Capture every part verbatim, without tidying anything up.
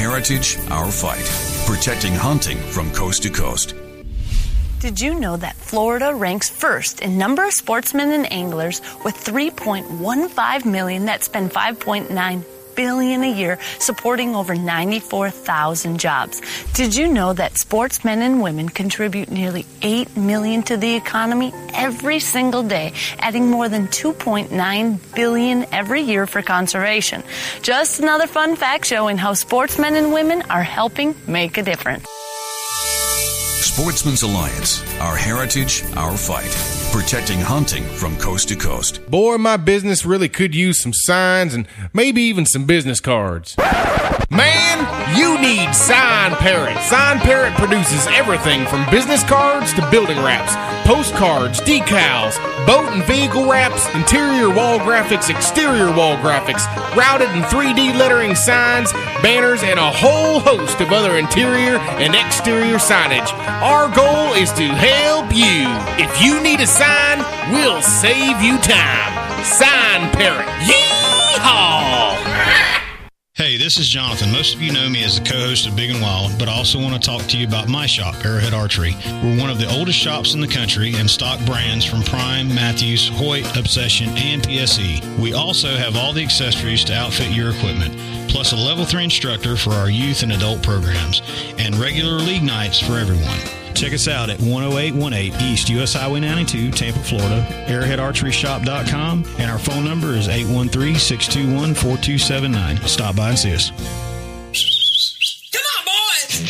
heritage, our fight. Protecting hunting from coast to coast. Did you know that Florida ranks first in number of sportsmen and anglers with three point one five million that spend five point nine billion a year supporting over ninety-four thousand jobs? Did you know that sportsmen and women contribute nearly eight million to the economy every single day, adding more than two point nine billion every year for conservation? Just another fun fact showing how sportsmen and women are helping make a difference. Sportsman's Alliance, our heritage, our fight. Protecting hunting from coast to coast. Boy, my business really could use some signs and maybe even some business cards. Man, you need Sign Parrot. Sign Parrot produces everything from business cards to building wraps, postcards, decals, boat and vehicle wraps, interior wall graphics, exterior wall graphics, routed and three D lettering signs, banners, and a whole host of other interior and exterior signage. Our goal is to help you. If you need a sign, we'll save you time. Sign Parrot. Yeehaw! Hey, this is Jonathan. Most of you know me as the co-host of Big and Wild, but I also want to talk to you about my shop, Arrowhead Archery. We're one of the oldest shops in the country and stock brands from Prime, Matthews, Hoyt, Obsession, and P S E. We also have all the accessories to outfit your equipment, plus a level three instructor for our youth and adult programs, and regular league nights for everyone. Check us out at one oh eight one eight East U S Highway ninety-two, Tampa, Florida, arrowhead archery shop dot com, and our phone number is eight one three, six two one, four two seven nine. Stop by and see us. Come on, boys!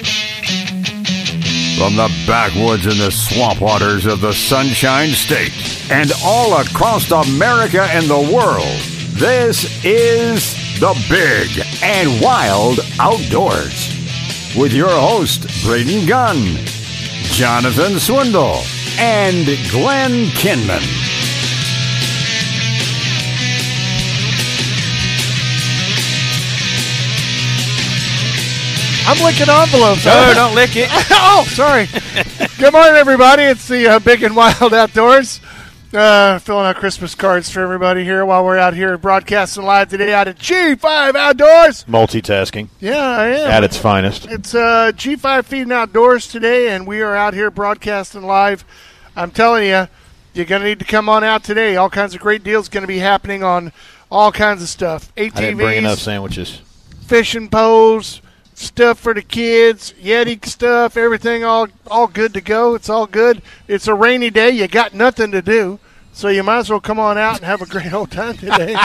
From the backwoods and the swamp waters of the Sunshine State and all across America and the world, this is the Big and Wild Outdoors with your host, Braden Gunn, Jonathan Swindle, and Glenn Kinman. I'm licking envelopes. No, don't lick it. Oh, sorry. Good morning, everybody. It's the uh, Big and Wild Outdoors. Uh, filling out Christmas cards for everybody here while we're out here broadcasting live today out at G five Outdoors. Multitasking. Yeah, I am. At its finest. It's uh, G five Feeding Outdoors today, and we are out here broadcasting live. I'm telling you, you're going to need to come on out today. All kinds of great deals going to be happening on all kinds of stuff. A T Vs. I didn't bring enough sandwiches. Fishing poles, stuff for the kids, Yeti stuff, everything all all good to go. It's all good. It's a rainy day. You got nothing to do, so you might as well come on out and have a great old time today.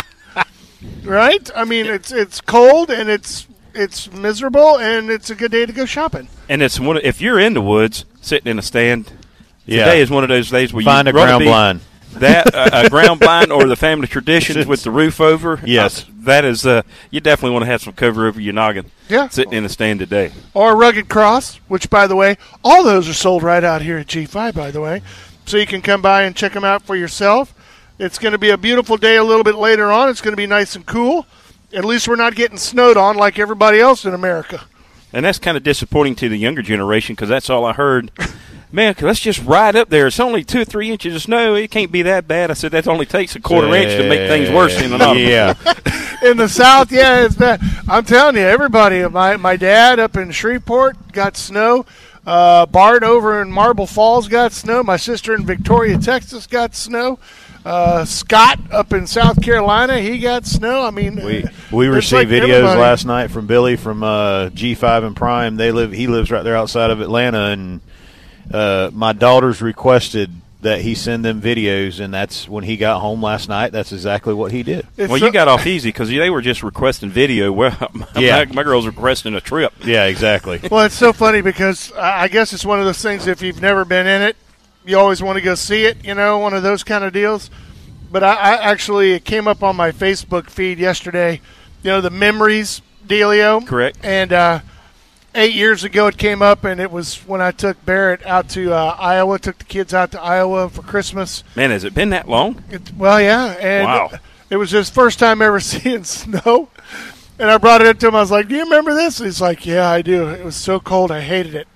Right? I mean, it's it's cold and it's it's miserable, and it's a good day to go shopping. And it's one. If you're in the woods, sitting in a stand, yeah. Today is one of those days where find you a ground blind. That uh, a ground blind or the family traditions with the roof over. Yes, uh, that is. Uh, you definitely want to have some cover over your noggin. Yeah, sitting in the stand today. Or a rugged cross, which, by the way, all those are sold right out here at G five. By the way, so you can come by and check them out for yourself. It's going to be a beautiful day a little bit later on. It's going to be nice and cool. At least we're not getting snowed on like everybody else in America. And that's kind of disappointing to the younger generation because that's all I heard. Man, let's just ride up there. It's only two or three inches of snow. It can't be that bad. I said that only takes a quarter inch to make things worse in the north. Yeah. In the south, yeah, it's bad. I'm telling you, everybody, my, my dad up in Shreveport got snow. Uh, Bart over in Marble Falls got snow. My sister in Victoria, Texas got snow. Uh, Scott up in South Carolina, he got snow. I mean, we we received like videos everybody. last night from Billy from uh, G five and Prime. They live. He lives right there outside of Atlanta, and uh, my daughters requested that he send them videos, and that's when he got home last night. That's exactly what he did. It's well, so, you got off easy because they were just requesting video. Well, my, yeah. my, my girls were requesting a trip. Yeah, exactly. Well, it's so funny because I guess it's one of those things. If you've never been in it, you always want to go see it, you know, one of those kind of deals. But I, I actually, it came up on my Facebook feed yesterday, you know, the memories dealio. Correct. And uh, eight years ago it came up, and it was when I took Barrett out to uh, Iowa, took the kids out to Iowa for Christmas. Man, has it been that long? It, well, yeah. And wow. it, it was his first time ever seeing snow. And I brought it up to him. I was like, do you remember this? And he's like, yeah, I do. It was so cold, I hated it.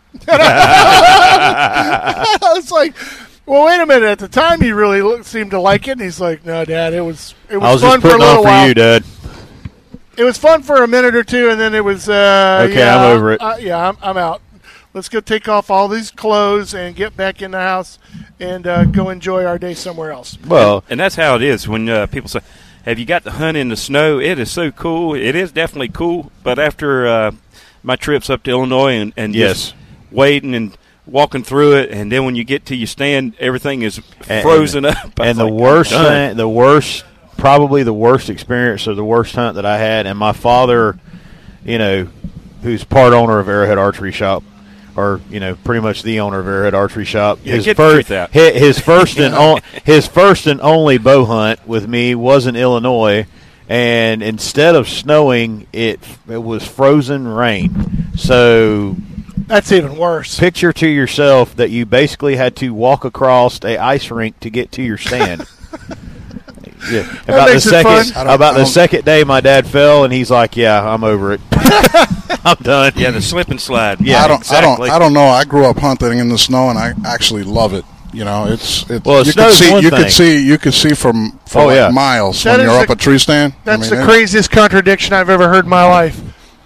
I was like, well, wait a minute. At the time, he really looked, seemed to like it. And he's like, no, Dad, it was it was, I was fun just for a little on for while. you, Dad. It was fun for a minute or two, and then it was. Uh, okay, yeah, I'm over it. Uh, yeah, I'm, I'm out. Let's go take off all these clothes and get back in the house and uh, go enjoy our day somewhere else. Well, and, and that's how it is when uh, people say, "Have you got to hunt in the snow?" It is so cool. It is definitely cool. But after uh, my trips up to Illinois and, and yes. just wading and walking through it, and then when you get to your stand, everything is frozen and, up. And the like, worst thing, the worst, probably the worst experience or the worst hunt that I had, and my father, you know, who's part owner of Arrowhead Archery Shop, or you know, pretty much the owner of Arrowhead Archery Shop. Yeah, his get first, the truth out. his, his first and on, his first and only bow hunt with me was in Illinois, and instead of snowing, it it was frozen rain. So that's even worse. Picture to yourself that you basically had to walk across a ice rink to get to your stand. Yeah. About the second about the second day, my dad fell, and he's like, "Yeah, I'm over it. I'm done." Yeah, the slip and slide. Yeah, I don't, exactly. I don't, I don't know. I grew up hunting in the snow, and I actually love it. You know, it's it's. Well, you could see, one you thing. could see, you could see from for oh, like yeah. miles that when you're up a, a tree stand. That's I mean, the craziest contradiction I've ever heard in my life.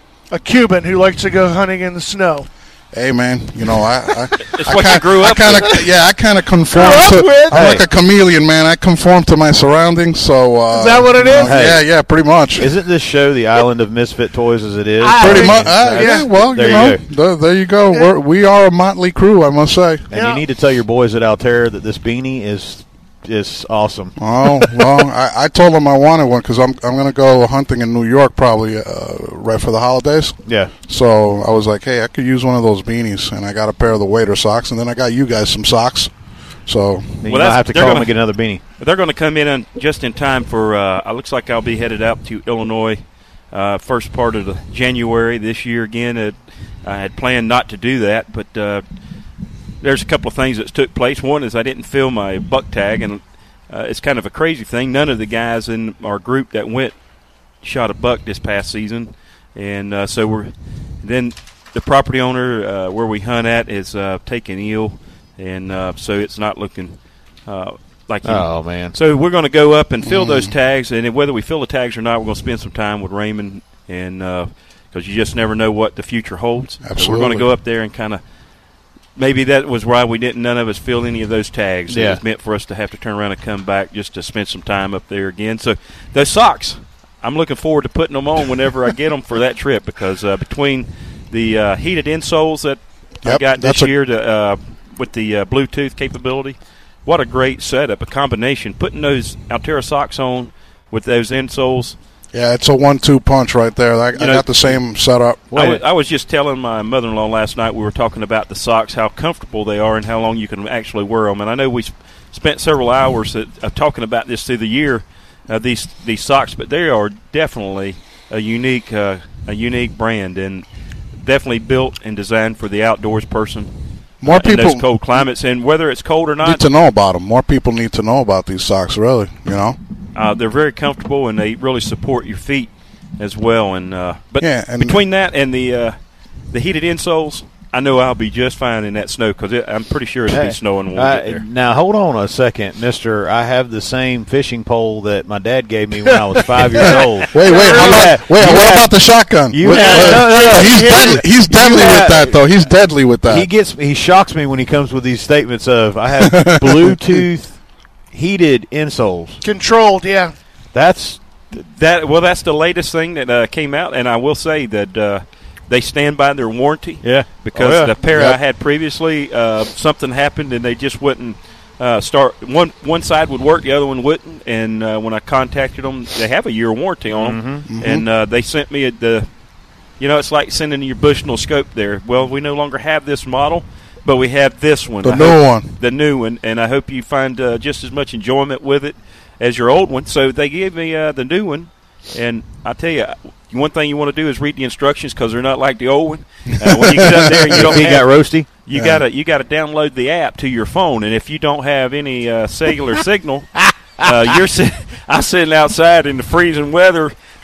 A Cuban who likes to go hunting in the snow. Hey man, you know I. I it's I what kinda, you grew up. I kind of yeah, I kind of conform to. with? I'm Hey. like a chameleon, man. I conform to my surroundings. So uh, Is that what it you know, is? Hey. Yeah, yeah, pretty much. Isn't this show the island of misfit toys as it is? I- Pretty think- much. Uh, yeah. Well, There you you know, go. there, there you go. We're, we are a motley crew, I must say. And Yeah. you need to tell your boys at Altair that this beanie is is awesome. Oh well, I, I told them I wanted one because I'm I'm gonna go hunting in New York probably uh, right for the holidays. Yeah. So I was like, hey, I could use one of those beanies, and I got a pair of the waiter socks, and then I got you guys some socks. So Then you Well, might that's- have to they're call gonna- them and get another beanie. They're going to come in on, just in time for. Uh, it looks like I'll be headed out to Illinois, uh, first part of the January this year. Again, it, I had planned not to do that, but uh, there's a couple of things that took place. One is I didn't fill my buck tag, and uh, it's kind of a crazy thing. None of the guys in our group that went shot a buck this past season, and uh, so we're then the property owner uh, where we hunt at is uh, taking ill, and uh, so it's not looking. Uh, Like you. Oh man! So we're going to go up and fill those tags, and whether we fill the tags or not, we're going to spend some time with Raymond, and because uh, you just never know what the future holds. Absolutely. So we're going to go up there and kind of maybe that was why we didn't. None of us fill any of those tags. Yeah. It was meant for us to have to turn around and come back just to spend some time up there again. So those socks, I'm looking forward to putting them on whenever I get them for that trip because uh, between the uh, heated insoles that I Yep, got that's this a- year to, uh, with the uh, Bluetooth capability. What a great setup, a combination. Putting those Altera socks on with those insoles. yeah, it's a one-two punch right there. I, I know- got the same setup. I was, I was just telling my mother-in-law last night, we were talking about the socks, how comfortable they are and how long you can actually wear them. And I know we sp- spent several hours at, uh, talking about this through the year, uh, these these socks, but they are definitely a unique uh, a unique brand and definitely built and designed for the outdoors person. More uh, in people those cold climates, and whether it's cold or need not, to know about them. More people need to know about these socks, really. You know. uh, they're very comfortable and they really support your feet as well. And uh, but Yeah, and- between that and the uh, the heated insoles, I know I'll be just fine in that snow because I'm pretty sure it'll Hey, be snowing when we I- get there. Now hold on a second, Mister. I have the same fishing pole that my dad gave me when I was five years old. Wait, wait, You how about, had- wait. you What had- about the shotgun? you Wait, had- wait, no, no, no. he's You deadly. had- He's deadly you with had- that, though. He's deadly with that. He gets he shocks me when he comes with these statements of I have Bluetooth heated insoles. Controlled, yeah. That's That well, that's the latest thing that uh, came out, and I will say that uh, they stand by their warranty. yeah Because Oh, yeah. the pair Yep. I had previously, uh, something happened and they just wouldn't uh, start. One one side would work, the other one wouldn't. And uh, when I contacted them, they have a year warranty on them, Mm-hmm. and uh, they sent me a, the. You know, it's like sending your Bushnell scope there. Well, we no longer have this model, but we have this one. The I new hope- one. The new one, and I hope you find uh, just as much enjoyment with it as your old one. So they gave me uh, the new one, and I tell you, one thing you want to do is read the instructions because they're not like the old one. Uh, when you get up there, and you don't he have, got roasty. you Yeah. gotta you gotta download the app to your phone, and if you don't have any uh, cellular signal, uh, you're sit- I'm sitting outside in the freezing weather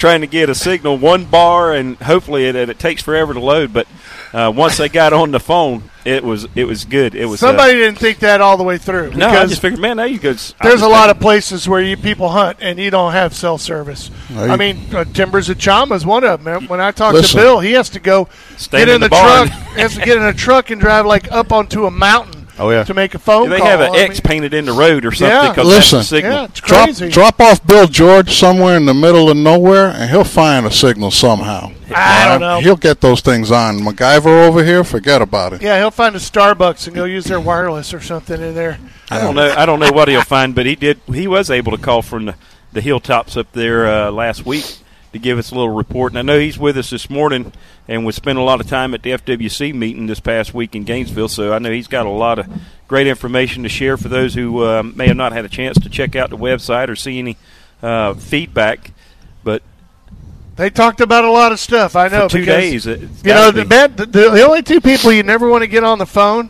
trying to get a signal one bar, and hopefully it, it takes forever to load. But uh, once they got on the phone, it was it was good. It was somebody uh, didn't think that all the way through. No, I just figured, man, now you go. There's a lot of places where you people hunt and you don't have cell service. Right. I mean, uh, Timbers of Chama is one of them. When I talk Listen. to Bill, he has to go Stand get in, in the, the barn. truck. He has to get in a truck and drive like up onto a mountain. Oh, yeah. To make a phone they call. have an I X mean, painted in the road or something. Yeah. 'cause Listen. that's the signal. Yeah, it's Drop, crazy. drop off Bill George somewhere in the middle of nowhere, and he'll find a signal somehow. I don't know. He'll get those things on. MacGyver over here, forget about it. Yeah, he'll find a Starbucks and go use their wireless or something in there. I don't know. I don't know what he'll find, but he did. He was able to call from the, the hilltops up there uh, last week to give us a little report. And I know he's with us this morning, and we spent a lot of time at the F W C meeting this past week in Gainesville. So I know he's got a lot of great information to share for those who uh, may have not had a chance to check out the website or see any uh, feedback. But they talked about a lot of stuff. I know for two because, days. It's you know, the, be. bad, the the only two people you never want to get on the phone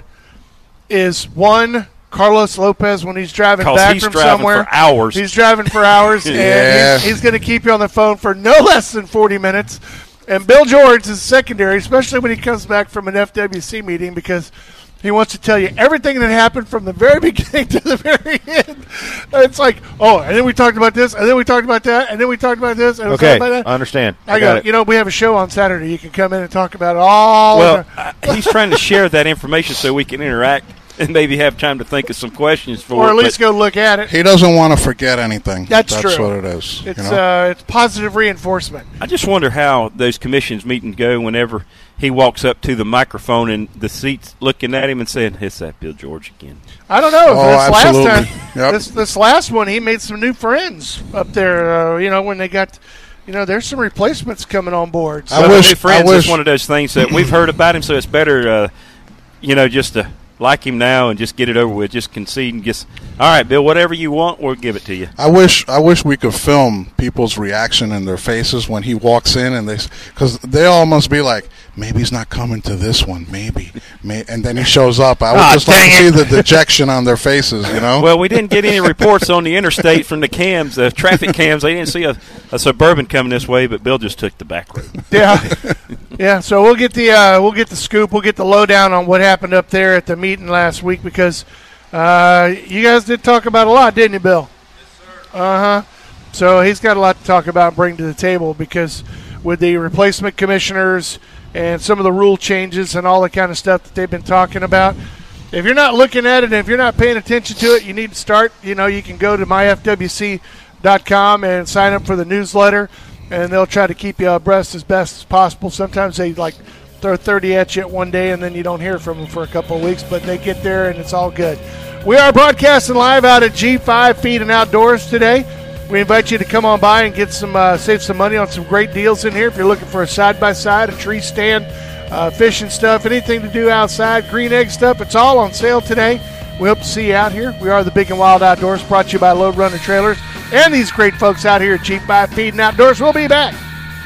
is one. Carlos Lopez when he's driving back he's from driving somewhere. For hours. He's driving for hours, and Yeah. he's, he's going to keep you on the phone for no less than forty minutes. And Bill George is secondary, especially when he comes back from an F W C meeting, because he wants to tell you everything that happened from the very beginning to the very end. It's like, oh, and then we talked about this, and then we talked about that, and then we talked about this, and we Okay, talked about that. I understand. I, I got got it. it. You know, we have a show on Saturday. You can come in and talk about it all. Well, uh, he's trying to share that information so we can interact and maybe have time to think of some questions for or it. at least but go look at it. He doesn't want to forget anything. That's That's true. what it is. It's you know? uh, it's positive reinforcement. I just wonder how those commissions meetings go whenever he walks up to the microphone and the seat's looking at him and saying, "It's that Bill George again." I don't know. Oh, this absolutely. last time, Yep. this this last one, he made some new friends up there. Uh, you know, when they got, you know, there's some replacements coming on board. So I Well, wish- new friends I is wish- one of those things that we've heard about him, so it's better, uh, you know, just to like him now and just get it over with. Just concede and just, all right, Bill, whatever you want, we'll give it to you. I wish I wish we could film people's reaction in their faces when he walks in, and they because they all must be like, maybe he's not coming to this one, maybe, May, and then he shows up. I would Ah, just like to dang see it. the dejection on their faces, you know. Well, we didn't get any reports on the interstate from the cams, the traffic cams. They didn't see a, a Suburban coming this way, but Bill just took the back road. Yeah, yeah. So we'll get the uh, we'll get the scoop. We'll get the lowdown on what happened up there at the meeting last week, because uh, you guys did talk about a lot, didn't you, Bill? Yes, sir. Uh huh. So he's got a lot to talk about and bring to the table, because with the replacement commissioners and some of the rule changes and all the kind of stuff that they've been talking about. If you're not looking at it, and if you're not paying attention to it, you need to start. You know, you can go to my f w c dot com and sign up for the newsletter, and they'll try to keep you abreast as best as possible. Sometimes they like throw thirty at you at one day, and then you don't hear from them for a couple of weeks, but they get there and it's all good. We are broadcasting live out at G five Feed and Outdoors today. We invite you to come on by and get some uh, save some money on some great deals in here. If you're looking for a side-by-side, a tree stand, uh, fishing stuff, anything to do outside, green egg stuff, it's all on sale today. We hope to see you out here. We are the Big and Wild Outdoors, brought to you by Load Runner Trailers and these great folks out here at G five Feed and Outdoors. We'll be back.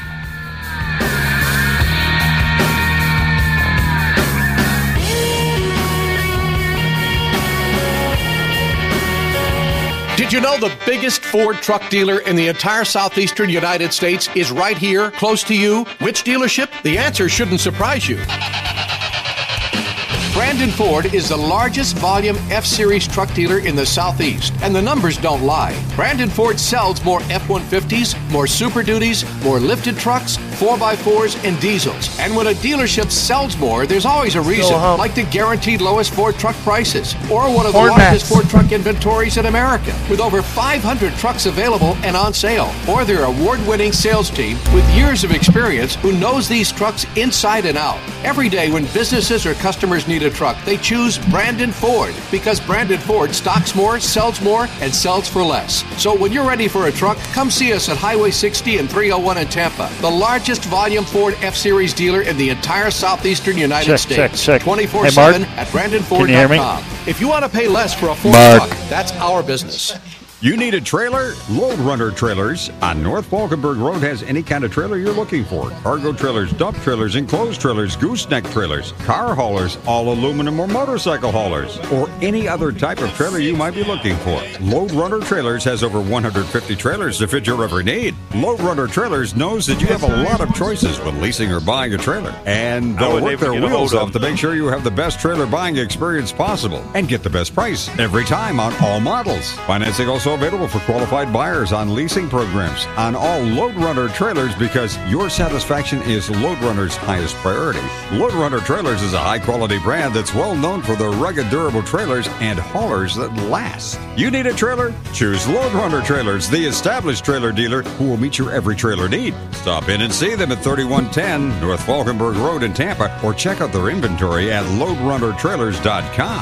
Did you know the biggest Ford truck dealer in the entire southeastern United States is right here, close to you? Which dealership? The answer shouldn't surprise you. Brandon Ford is the largest volume F-Series truck dealer in the Southeast, and the numbers don't lie. Brandon Ford sells more F one fifties, more Super Duties, more lifted trucks, four by fours, and diesels. And when a dealership sells more, there's always a reason, like the guaranteed lowest Ford truck prices, or one of the Ford largest Max. Ford truck inventories in America, with over five hundred trucks available and on sale, or their award-winning sales team with years of experience who knows these trucks inside and out. Every day when businesses or customers need a truck, they choose Brandon Ford, because Brandon Ford stocks more, sells more, and sells for less. So when you're ready for a truck, come see us at Highway sixty and three oh one in Tampa, the largest volume Ford F-Series dealer in the entire southeastern United Check, States. check, check. twenty-four seven Hey, Mark. at brandon ford Can you hear dot me? com. If you want to pay less for a Ford Mark. truck, that's our business. You need a trailer? Load Runner Trailers on North Falkenberg Road has any kind of trailer you're looking for. Cargo trailers, dump trailers, enclosed trailers, gooseneck trailers, car haulers, all aluminum or motorcycle haulers, or any other type of trailer you might be looking for. Load Runner Trailers has over one hundred fifty trailers to fit your every need. Load Runner Trailers knows that you have a lot of choices when leasing or buying a trailer, and they'll work their wheels off to make sure you have the best trailer buying experience possible and get the best price every time on all models. Financing also available for qualified buyers on leasing programs on all Load Runner trailers because your satisfaction is Load Runner's highest priority. Load Runner Trailers is a high-quality brand that's well known for their rugged, durable trailers and haulers that last. You need a trailer? Choose Load Runner Trailers, the established trailer dealer who will meet your every trailer need. Stop in and see them at thirty-one ten North Falkenberg Road in Tampa or check out their inventory at load runner trailers dot com.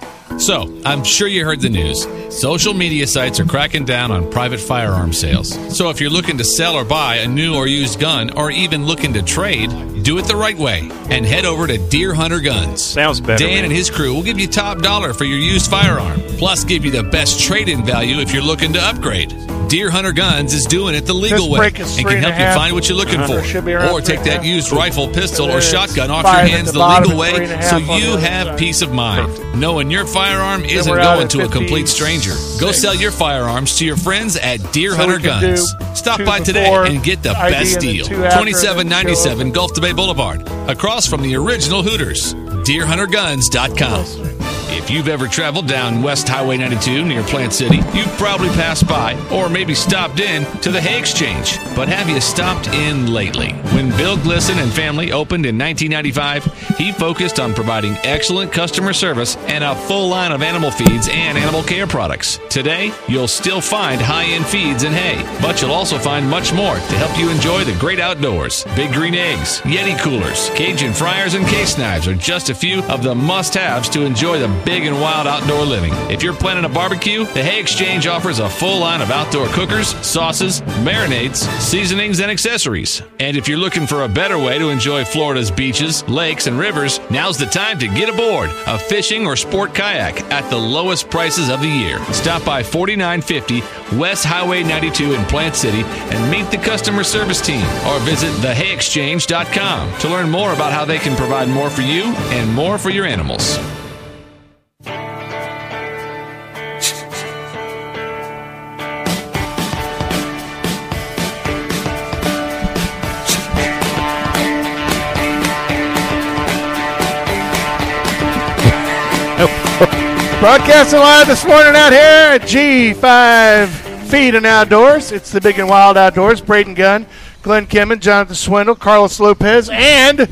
So, I'm sure you heard the news. Social media sites are cracking down on private firearm sales. So if you're looking to sell or buy a new or used gun, or even looking to trade, do it the right way and head over to Deer Hunter Guns. Sounds better. Dan man. and his crew will give you top dollar for your used firearm, plus give you the best trade-in value if you're looking to upgrade. Deer Hunter Guns is doing it the legal This way break and is can three and help a you half. find what you're looking Uh-huh. for. Should be around Or take three and that a half. used rifle, pistol, or There's shotgun off five your at hands the the bottom legal and three way and a so half on you the other have side. peace of mind, knowing your firearm isn't we're out going at to a complete fifty-six. stranger. Go sell your firearms to your friends at Deer So Hunter we can Guns. do Stop two by today before and get the I D best and then deal. two after, twenty-seven and then ninety-seven Gulf to Bay Boulevard, across from the original Hooters. deer hunter guns dot com. If you've ever traveled down West Highway ninety-two near Plant City, you've probably passed by or maybe stopped in to the Hay Exchange. But have you stopped in lately? When Bill Glisson and family opened in nineteen ninety-five, he focused on providing excellent customer service and a full line of animal feeds and animal care products. Today, you'll still find high-end feeds and hay, but you'll also find much more to help you enjoy the great outdoors. Big Green Eggs, Yeti coolers, Cajun fryers, and case knives are just a few of the must-haves to enjoy the big and wild outdoor living. If you're planning a barbecue, the Hay Exchange offers a full line of outdoor cookers, sauces, marinades, seasonings, and accessories. And if you're looking for a better way to enjoy Florida's beaches, lakes, and rivers, now's the time to get aboard a fishing or sport kayak at the lowest prices of the year. Stop by forty-nine fifty West Highway ninety-two in Plant City and meet the customer service team, or visit the hay exchange dot com to learn more about how they can provide more for you and more for your animals. Broadcasting live this morning out here at G five Feed and Outdoors. It's the Big and Wild Outdoors. Braden Gunn, Glenn Kimmon, Jonathan Swindle, Carlos Lopez, and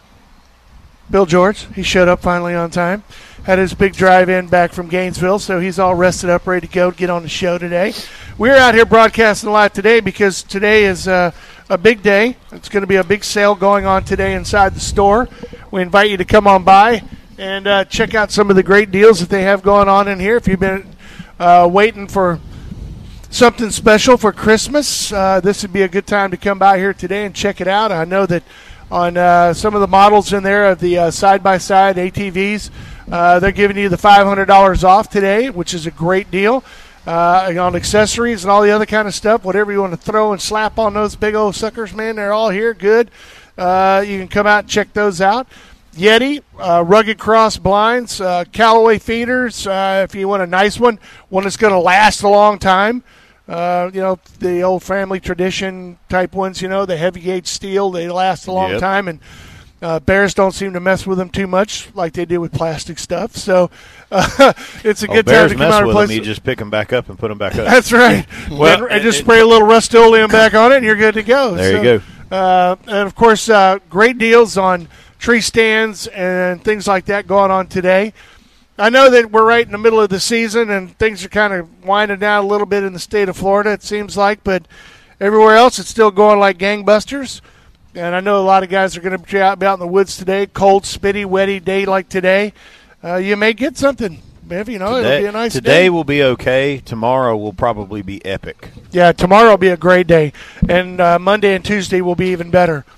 Bill George. He showed up finally on time. Had his big drive-in back from Gainesville, so he's all rested up, ready to go to get on the show today. We're out here broadcasting live today because today is uh, a big day. It's going to be a big sale going on today inside the store. We invite you to come on by and uh, check out some of the great deals that they have going on in here. If you've been uh, waiting for something special for Christmas, uh, this would be a good time to come by here today and check it out. I know that on uh, some of the models in there of the uh, side-by-side A T Vs, uh, they're giving you the five hundred dollars off today, which is a great deal. Uh, on accessories and all the other kind of stuff, whatever you want to throw and slap on those big old suckers, man, they're all here. Good. Uh, you can come out and check those out. Yeti, uh, Rugged Cross blinds, uh, Callaway feeders, uh, if you want a nice one, one that's going to last a long time. Uh, you know, the old family tradition type ones, you know, the heavy gauge steel, they last a long Yep. time. And uh, bears don't seem to mess with them too much like they do with plastic stuff. So uh, it's a Oh, good time bears to come mess out and with replace them, you just pick them back up and put them back up. That's right. Well, and, and just spray a little Rust-Oleum back on it, and you're good to go. There So, you go. Uh, and, of course, uh, great deals on tree stands and things like that going on today. I know that we're right in the middle of the season, and things are kind of winding down a little bit in the state of Florida, it seems like, but everywhere else it's still going like gangbusters. And I know a lot of guys are going to be out, be out in the woods today, cold, spitty, wetty day like today. Uh, you may get something. If you know, Today, it'll be a nice today day. will be okay. Tomorrow will probably be epic. Yeah, tomorrow will be a great day, and uh, Monday and Tuesday will be even better.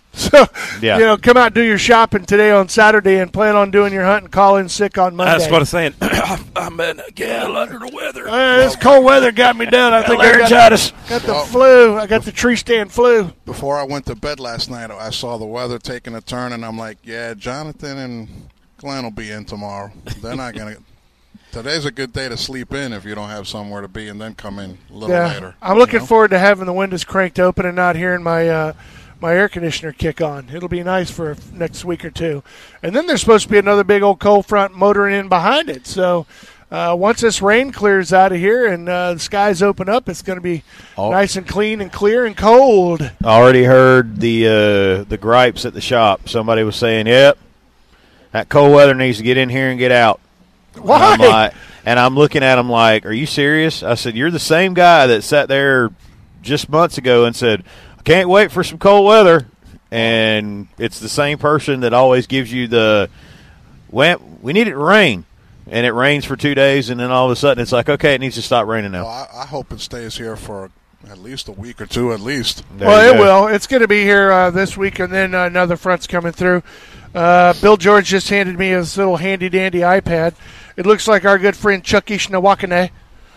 So, yeah. you know, come out and do your shopping today on Saturday and plan on doing your hunt and call in sick on Monday. That's what I'm saying. I'm in a gal under the weather. Uh, this cold weather got me down. I think I got, got the Well, flu. I got the tree stand flu. Before I went to bed last night, I saw the weather taking a turn, and I'm like, yeah, Jonathan and Glenn will be in tomorrow. They're not going to. Today's a good day to sleep in if you don't have somewhere to be, and then come in a little Yeah, later. I'm looking you know? forward to having the windows cranked open and not hearing my uh, my air conditioner kick on. It'll be nice for next week or two. And then there's supposed to be another big old cold front motoring in behind it. So uh, once this rain clears out of here and uh, the skies open up, it's going to be Oh. nice and clean and clear and cold. I already heard the uh, the gripes at the shop. Somebody was saying, "Yep, that cold weather needs to get in here and get out." Why? And I'm, like, and I'm looking at him like, "Are you serious?" I said, "You're the same guy that sat there just months ago and said, I can't wait for some cold weather." And it's the same person that always gives you the, well, we need it to rain. And it rains for two days, and then all of a sudden it's like, okay, it needs to stop raining now. Well, I, I hope it stays here for at least a week or two at least. There well, you it go. will. It's going to be here uh, this week, and then uh, another front's coming through. Uh, Bill George just handed me his little handy-dandy iPad. It looks like our good friend Chuck Ishnawakane.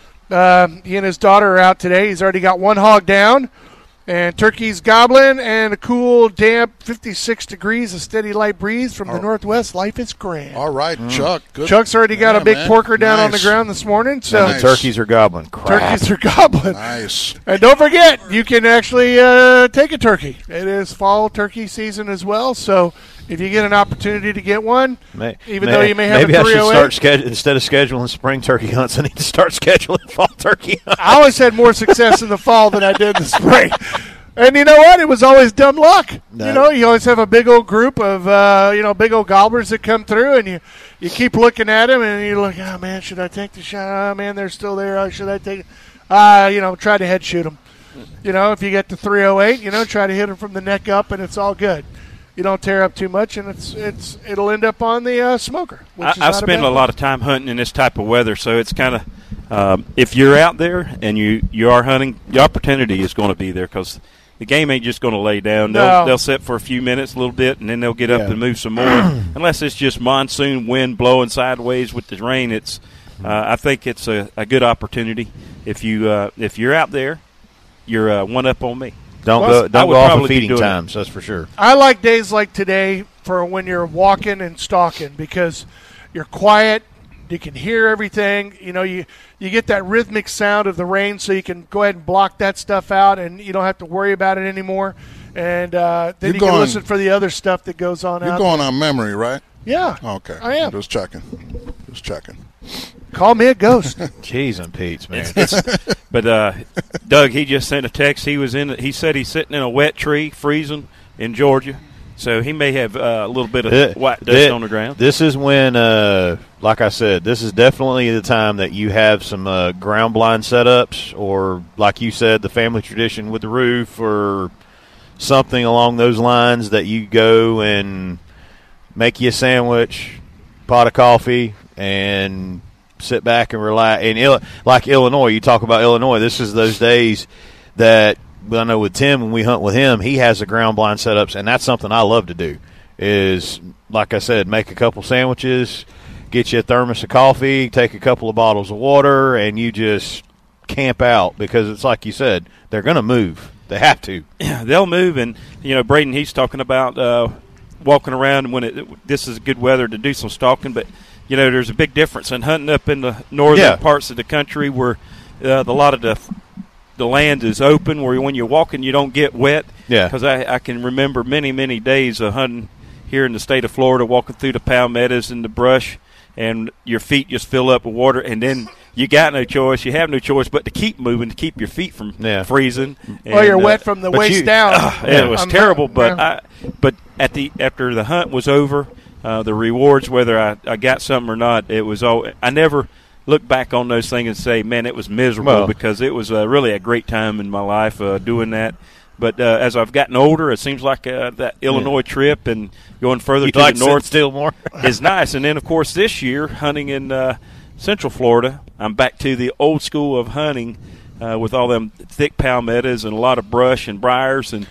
Um, he and his daughter are out today. He's already got one hog down, and turkey's gobbling, and a cool, damp fifty-six degrees, a steady light breeze from the northwest. Life is grand. All right, Chuck. Good. Chuck's already got Yeah, a big man. porker down on the Nice. ground this morning. So And the turkeys are gobbling. Crap. turkeys are gobbling. Nice. And don't forget, you can actually uh, take a turkey. It is fall turkey season as well, so if you get an opportunity to get one, May, even may, though you may have maybe a I three should oh eight. start schedule, instead of scheduling spring turkey hunts, I need to start scheduling fall turkey hunts. I always had more success in the fall than I did in the spring. And you know what? It was always dumb luck. No. You know, you always have a big old group of, uh, you know, big old gobblers that come through, and you, you keep looking at them, and you're like, oh, man, should I take the shot? Oh, man, they're still there. Oh, should I take it? Uh, you know, try to head shoot them. You know, if you get the three oh eight, you know, try to hit them from the neck up, and it's all good. You don't tear up too much, and it's it's it'll end up on the uh, smoker. Which I, is I not spend bad a lot of time hunting in this type of weather, so it's kind of um, if you're out there and you, you are hunting, the opportunity is going to be there because the game ain't just going to lay down. They'll No. they'll sit for a few minutes, a little bit, and then they'll get up Yeah. and move some more. Unless it's just monsoon wind blowing sideways with the rain, it's uh, I think it's a, a good opportunity. If you uh, if you're out there, you're uh, one up on me. Don't Well, go I don't would go off probably of be feeding doing it. times, that's for sure. I like days like today for when you're walking and stalking because you're quiet. You can hear everything. You know, you, you get that rhythmic sound of the rain, so you can go ahead and block that stuff out, and you don't have to worry about it anymore. And uh, then You're you going- can listen for the other stuff that goes on You're out. going on memory, right? Yeah, Okay. I am. Just checking. Just checking. Call me a ghost. Cheese and Pete's, man. But uh, Doug, he just sent a text. He was in. He said he's sitting in a wet tree, freezing in Georgia. So he may have uh, a little bit of Th- white dust th- on the ground. This is when, uh, like I said, this is definitely the time that you have some uh, ground blind setups, or like you said, the family tradition with the roof, or something along those lines that you go and make you a sandwich, pot of coffee, and sit back and relax. And Il- like Illinois, you talk about Illinois. This is those days that. But I know with Tim, when we hunt with him, he has the ground blind setups, and that's something I love to do. Is, like I said, make a couple sandwiches, get you a thermos of coffee, take a couple of bottles of water, and you just camp out because it's like you said, they're going to move. They have to. Yeah, they'll move, and you know, Braden, he's talking about uh, walking around when it, this is good weather to do some stalking. But you know, there's a big difference in hunting up in the northern Yeah. parts of the country where uh, the, a lot of the the land is open, where when you're walking, you don't get wet. Yeah. Because I, I can remember many, many days of hunting here in the state of Florida, walking through the palmettos and the brush, and your feet just fill up with water, and then you got no choice. You have no choice but to keep moving to keep your feet from Yeah. freezing. Well, you're And, uh, wet from the but waist you- down. Uh, it was I'm- terrible, but yeah. I, but at the after the hunt was over, uh, the rewards, whether I, I got something or not, it was all. I never look back on those things and say, man, it was miserable, Well- because it was uh, really a great time in my life uh, doing that. But uh, as I've gotten older, it seems like uh, that Illinois trip and going further You'd to like the to sit north still more? is nice. And then, of course, this year, hunting in uh, Central Florida, I'm back to the old school of hunting uh, with all them thick palmettos and a lot of brush and briars. And,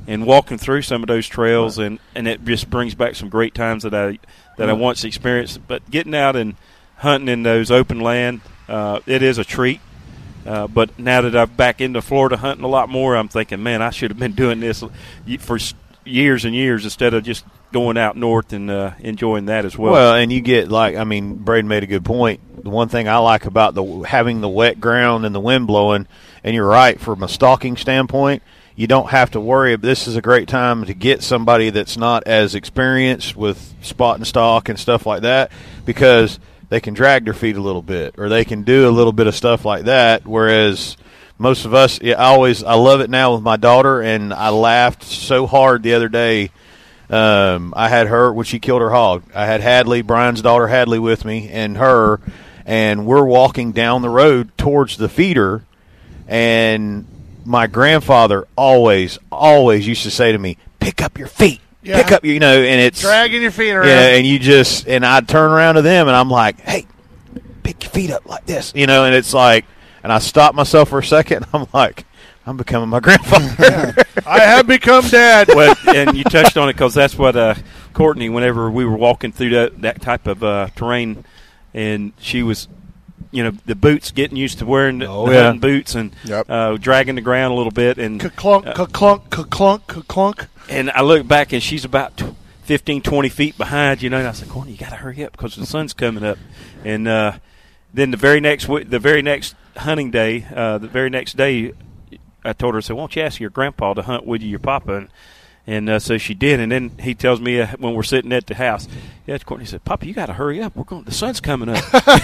and walking through some of those trails, and, and it just brings back some great times that I that I once experienced. But getting out and hunting in those open land, uh, it is a treat. Uh, but now that I'm back into Florida hunting a lot more, I'm thinking, man, I should have been doing this for years and years instead of just going out north and uh, enjoying that as well. Well, and you get, like, I mean, Braden made a good point. The one thing I like about the having the wet ground and the wind blowing, and you're right, from a stalking standpoint, you don't have to worry. This is a great time to get somebody that's not as experienced with spot and stalk and stuff like that, because they can drag their feet a little bit, or they can do a little bit of stuff like that, whereas most of us, yeah, I always, I love it now with my daughter, and I laughed so hard the other day. Um, I had her when she killed her hog. I had Hadley, Brian's daughter Hadley, with me, and her, and we're walking down the road towards the feeder, and my grandfather always, always used to say to me, pick up your feet. Yeah. Pick up, you know, and it's dragging your feet around. Yeah, and you just, and I'd turn around to them, and I'm like, hey, pick your feet up like this, you know, and it's like, and I stopped myself for a second, and I'm like, I'm becoming my grandfather. I have become dad. Well, and you touched on it because that's what uh, Courtney, whenever we were walking through that, that type of uh, terrain, and she was, you know, the boots, getting used to wearing the, oh, the yeah. hunting boots and Yep. uh, dragging the ground a little bit. And Ka-clunk, uh, ka-clunk, ka-clunk, ka-clunk. And I look back, and she's about fifteen, twenty feet behind, you know, and I said, Courtney, you got to hurry up because the sun's coming up. And uh, then the very next the very next hunting day, uh, the very next day, I told her, I said, why don't you ask your grandpa to hunt with you, your papa? And, and uh, so she did. And then he tells me uh, when we're sitting at the house, yeah, Courtney said, Papa, you got to hurry up. We're going. The sun's coming up.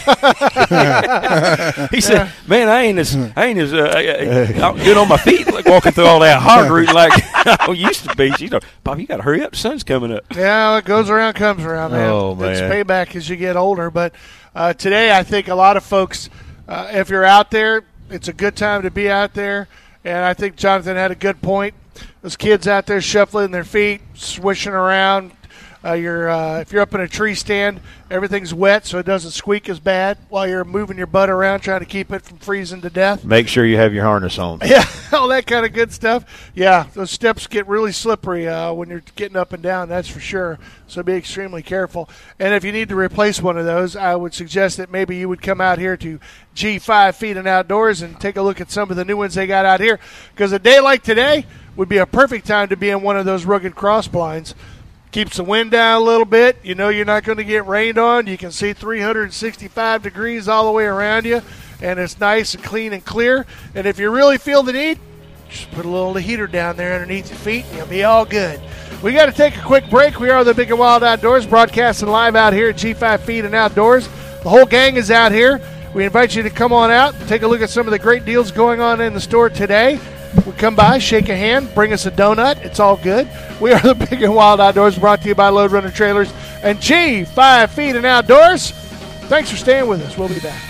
He said, man, I ain't as I ain't as uh, good on my feet like walking through all that hard route like I used to be. She know, Papa, you got to hurry up. The sun's coming up. Yeah, it goes around, comes around, man. Oh, man. It's payback as you get older. But uh, today, I think a lot of folks, uh, if you're out there, it's a good time to be out there. And I think Jonathan had a good point. Those kids out there shuffling their feet, swishing around. Uh, you're uh, if you're up in a tree stand, everything's wet, so it doesn't squeak as bad while you're moving your butt around trying to keep it from freezing to death. Make sure you have your harness on. Yeah, all that kind of good stuff. Yeah, those steps get really slippery uh, when you're getting up and down, that's for sure. So be extremely careful. And if you need to replace one of those, I would suggest that maybe you would come out here to G five Feed and Outdoors and take a look at some of the new ones they got out here. Because a day like today would be a perfect time to be in one of those rugged cross blinds. Keeps the wind down a little bit. You know you're not going to get rained on. You can see three hundred sixty-five degrees all the way around you, and it's nice and clean and clear. And if you really feel the need, just put a little heater down there underneath your feet, and you'll be all good. We got to take a quick break. We are the Big and Wild Outdoors, broadcasting live out here at G five Feed and Outdoors. The whole gang is out here. We invite you to come on out and take a look at some of the great deals going on in the store today. We come by, shake a hand, bring us a donut. It's all good. We are the Big and Wild Outdoors, brought to you by Load Runner Trailers and G five Feed and Outdoors. Thanks for staying with us. We'll be back.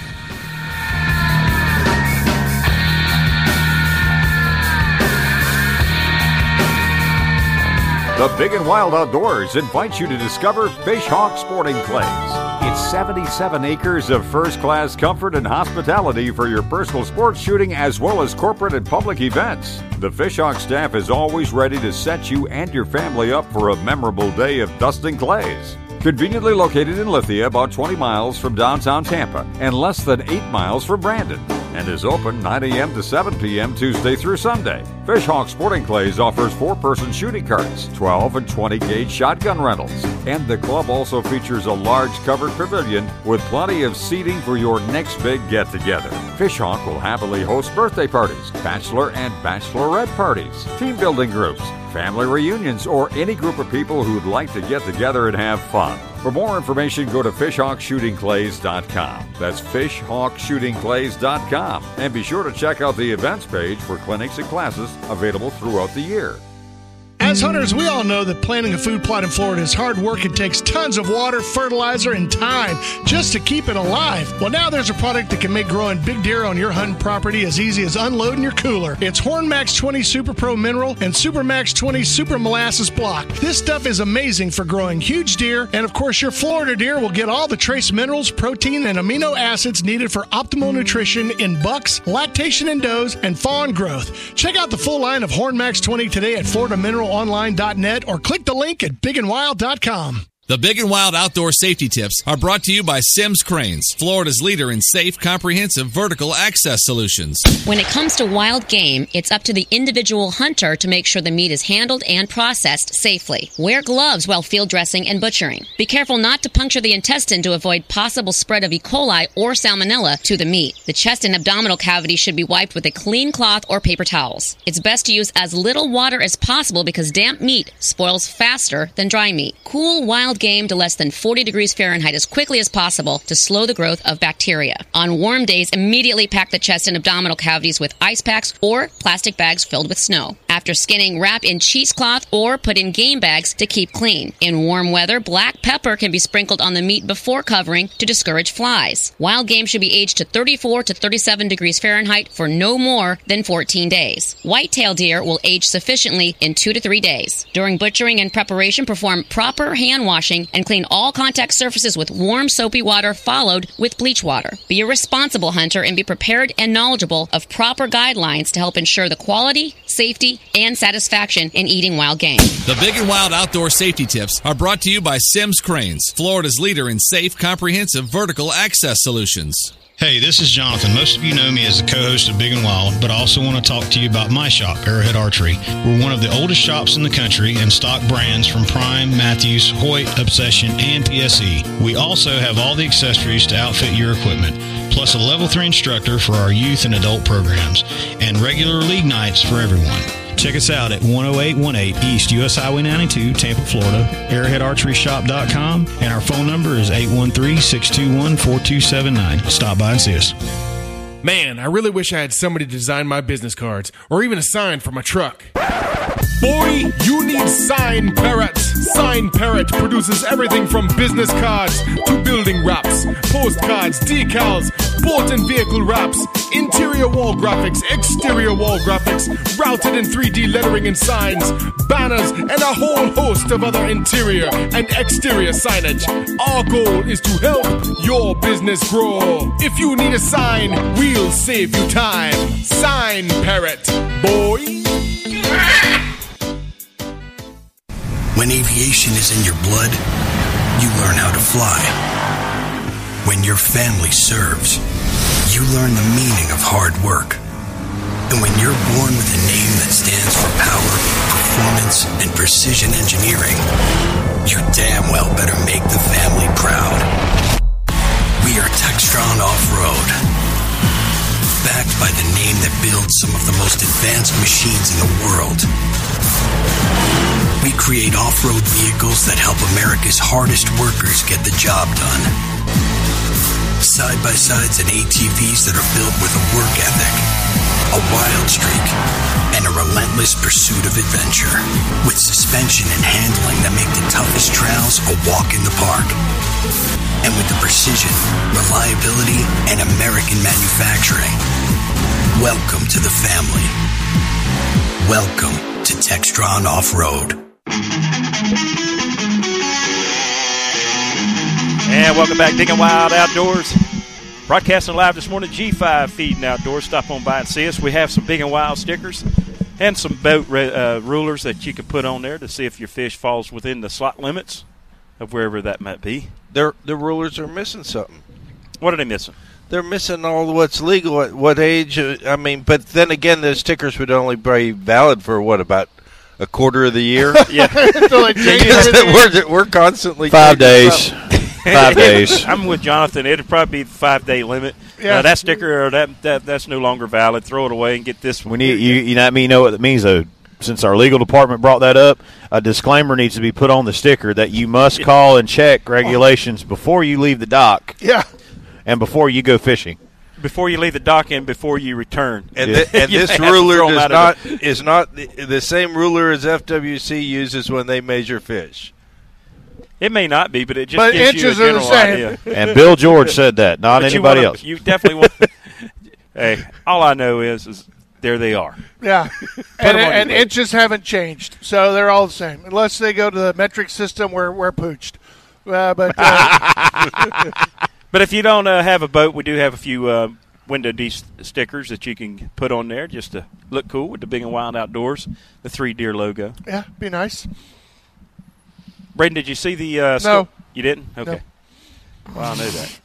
The Big and Wild Outdoors invites you to discover Fish Hawk Sporting Clays. It's seventy-seven acres of first-class comfort and hospitality for your personal sports shooting as well as corporate and public events. The Fish Hawk staff is always ready to set you and your family up for a memorable day of dusting clays. Conveniently located in Lithia, about twenty miles from downtown Tampa and less than eight miles from Brandon, and is open nine a.m. to seven p.m. Tuesday through Sunday. Fish Hawk Sporting Clays offers four-person shooting carts, twelve and twenty gauge shotgun rentals, and the club also features a large covered pavilion with plenty of seating for your next big get-together. Fish Hawk will happily host birthday parties, bachelor and bachelorette parties, team building groups, family reunions, or any group of people who'd like to get together and have fun. For more information, go to fish hawk shooting clays dot com. That's fish hawk shooting clays dot com. And be sure to check out the events page for clinics and classes available throughout the year. As hunters, we all know that planting a food plot in Florida is hard work. It takes tons of water, fertilizer, and time just to keep it alive. Well, now there's a product that can make growing big deer on your hunting property as easy as unloading your cooler. It's Horn Max twenty Super Pro Mineral and Super Max twenty Super Molasses Block. This stuff is amazing for growing huge deer, and of course your Florida deer will get all the trace minerals, protein, and amino acids needed for optimal nutrition in bucks, lactation in does, and fawn growth. Check out the full line of Horn Max twenty today at Florida Mineral Online dot net or click the link at big and wild dot com. The Big and Wild Outdoor Safety Tips are brought to you by Sims Cranes, Florida's leader in safe, comprehensive vertical access solutions. When it comes to wild game, it's up to the individual hunter to make sure the meat is handled and processed safely. Wear gloves while field dressing and butchering. Be careful not to puncture the intestine to avoid possible spread of E. coli or salmonella to the meat. The chest and abdominal cavity should be wiped with a clean cloth or paper towels. It's best to use as little water as possible because damp meat spoils faster than dry meat. Cool wild game to less than forty degrees Fahrenheit as quickly as possible to slow the growth of bacteria. On warm days, immediately pack the chest and abdominal cavities with ice packs or plastic bags filled with snow. After skinning, wrap in cheesecloth or put in game bags to keep clean. In warm weather, black pepper can be sprinkled on the meat before covering to discourage flies. Wild game should be aged to thirty-four to thirty-seven degrees Fahrenheit for no more than fourteen days. Whitetail deer will age sufficiently in two to three days. During butchering and preparation, perform proper hand washing and clean all contact surfaces with warm soapy water followed with bleach water. Be a responsible hunter and be prepared and knowledgeable of proper guidelines to help ensure the quality, safety, and satisfaction in eating wild game. The Big and Wild Outdoor Safety Tips are brought to you by Sims Cranes, Florida's leader in safe, comprehensive vertical access solutions. Hey, this is Jonathan. Most of you know me as the co-host of Big and Wild, but I also want to talk to you about my shop, Arrowhead Archery. We're one of the oldest shops in the country and stock brands from Prime, Matthews, Hoyt, Obsession, and P S E. We also have all the accessories to outfit your equipment, plus a level three instructor for our youth and adult programs, and regular league nights for everyone. Check us out at one oh eight one eight East U S Highway ninety-two, Tampa, Florida, arrowhead archery shop dot com, and our phone number is eight one three, six two one, four two seven nine. Stop by and see us. Man, I really wish I had somebody to design my business cards, or even a sign for my truck. Boy, you need Sign Parrot. Sign Parrot produces everything from business cards to building wraps, postcards, decals, boat and vehicle wraps, interior wall graphics, exterior wall graphics, routed in three D lettering and signs, banners, and a whole host of other interior and exterior signage. Our goal is to help your business grow. If you need a sign, we'll save you time. Sign Parrot, boy. When aviation is in your blood, you learn how to fly. When your family serves, you learn the meaning of hard work. And when you're born with a name that stands for power, performance, and precision engineering, you damn well better make the family proud. We are Textron Off-Road, backed by the name that builds some of the most advanced machines in the world. We create off-road vehicles that help America's hardest workers get the job done. Side-by-sides and A T Vs that are built with a work ethic, a wild streak, and a relentless pursuit of adventure. With suspension and handling that make the toughest trails a walk in the park. And with the precision, reliability, and American manufacturing. Welcome to the family. Welcome to Textron Off-Road. And welcome back, Big and Wild Outdoors. Broadcasting live this morning, G five Feeding Outdoors. Stop on by and see us. We have some Big and Wild stickers and some boat uh, rulers that you can put on there to see if your fish falls within the slot limits of wherever that might be. Their the rulers are missing something. What are they missing? They're missing all what's legal at what age. Uh, I mean, but then again, the stickers would only be valid for what, about a quarter of the year? Yeah. So like we're, we're constantly five days. Five days. I'm with Jonathan. It'd probably be the five-day limit. Yeah. Uh, that sticker, or that, that that's no longer valid. Throw it away and get this one. We need, you, you know, you know what that means, though. Since our legal department brought that up, a disclaimer needs to be put on the sticker that you must call and check regulations before you leave the dock. Yeah. And before you go fishing. before you leave the dock and before you return. And, th- and this ruler does not is not the, the same ruler as F W C uses when they measure fish. It may not be, but it just but gives you a general idea. And Bill George said that, not but anybody you wanna, else. You definitely want. Hey, all I know is, is there they are. Yeah, and, and inches haven't changed, so they're all the same, unless they go to the metric system where we're pooched. Uh, but uh, but if you don't uh, have a boat, we do have a few uh, window D stickers that you can put on there just to look cool with the Big and Wild Outdoors, the three deer logo. Yeah, be nice. Braden, did you see the? Uh, no, scope? You didn't. Okay. No. Well, I knew that.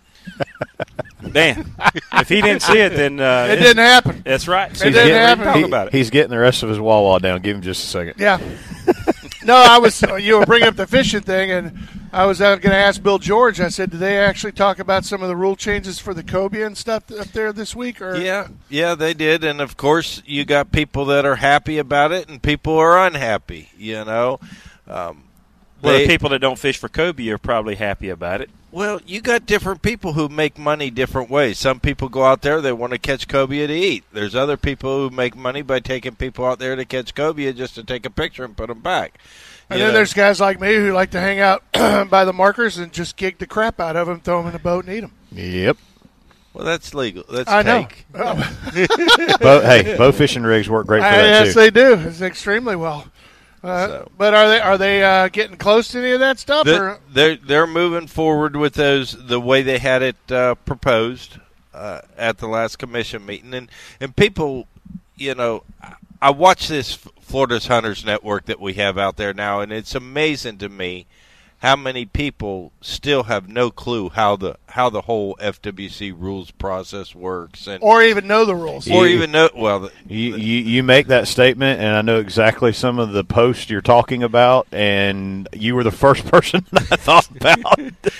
Dan, if he didn't see it, then uh, it didn't happen. That's right. So it didn't happen. He, Talk about it. He's getting the rest of his Wawa down. Give him just a second. Yeah. No, I was. You were bringing up the fishing thing, and I was uh, going to ask Bill George. I said, did they actually talk about some of the rule changes for the cobia and stuff up there this week? Or yeah, yeah, they did, and of course, you got people that are happy about it, and people are unhappy. You know. Um, Well, they, the people that don't fish for cobia are probably happy about it. Well, you got different people who make money different ways. Some people go out there, they want to catch cobia to eat. There's other people who make money by taking people out there to catch cobia just to take a picture and put them back. And you then know. there's guys like me who like to hang out by the markers and just gig the crap out of them, throw them in a boat and eat them. Yep. Well, that's legal. That's I take. know. Bow, hey, bow fishing rigs work great for uh, that, yes, too. Yes, they do. It's extremely well. Uh, So. But are they are they uh, getting close to any of that stuff? The, or? they're they're moving forward with those the way they had it uh, proposed uh, at the last commission meeting, and and people, you know, I watch this Florida's Hunters Network that we have out there now, and it's amazing to me how many people still have no clue how the how the whole F W C rules process works, and or even know the rules, or even know well. The, You, you you make that statement, and I know exactly some of the posts you're talking about, and you were the first person I thought about.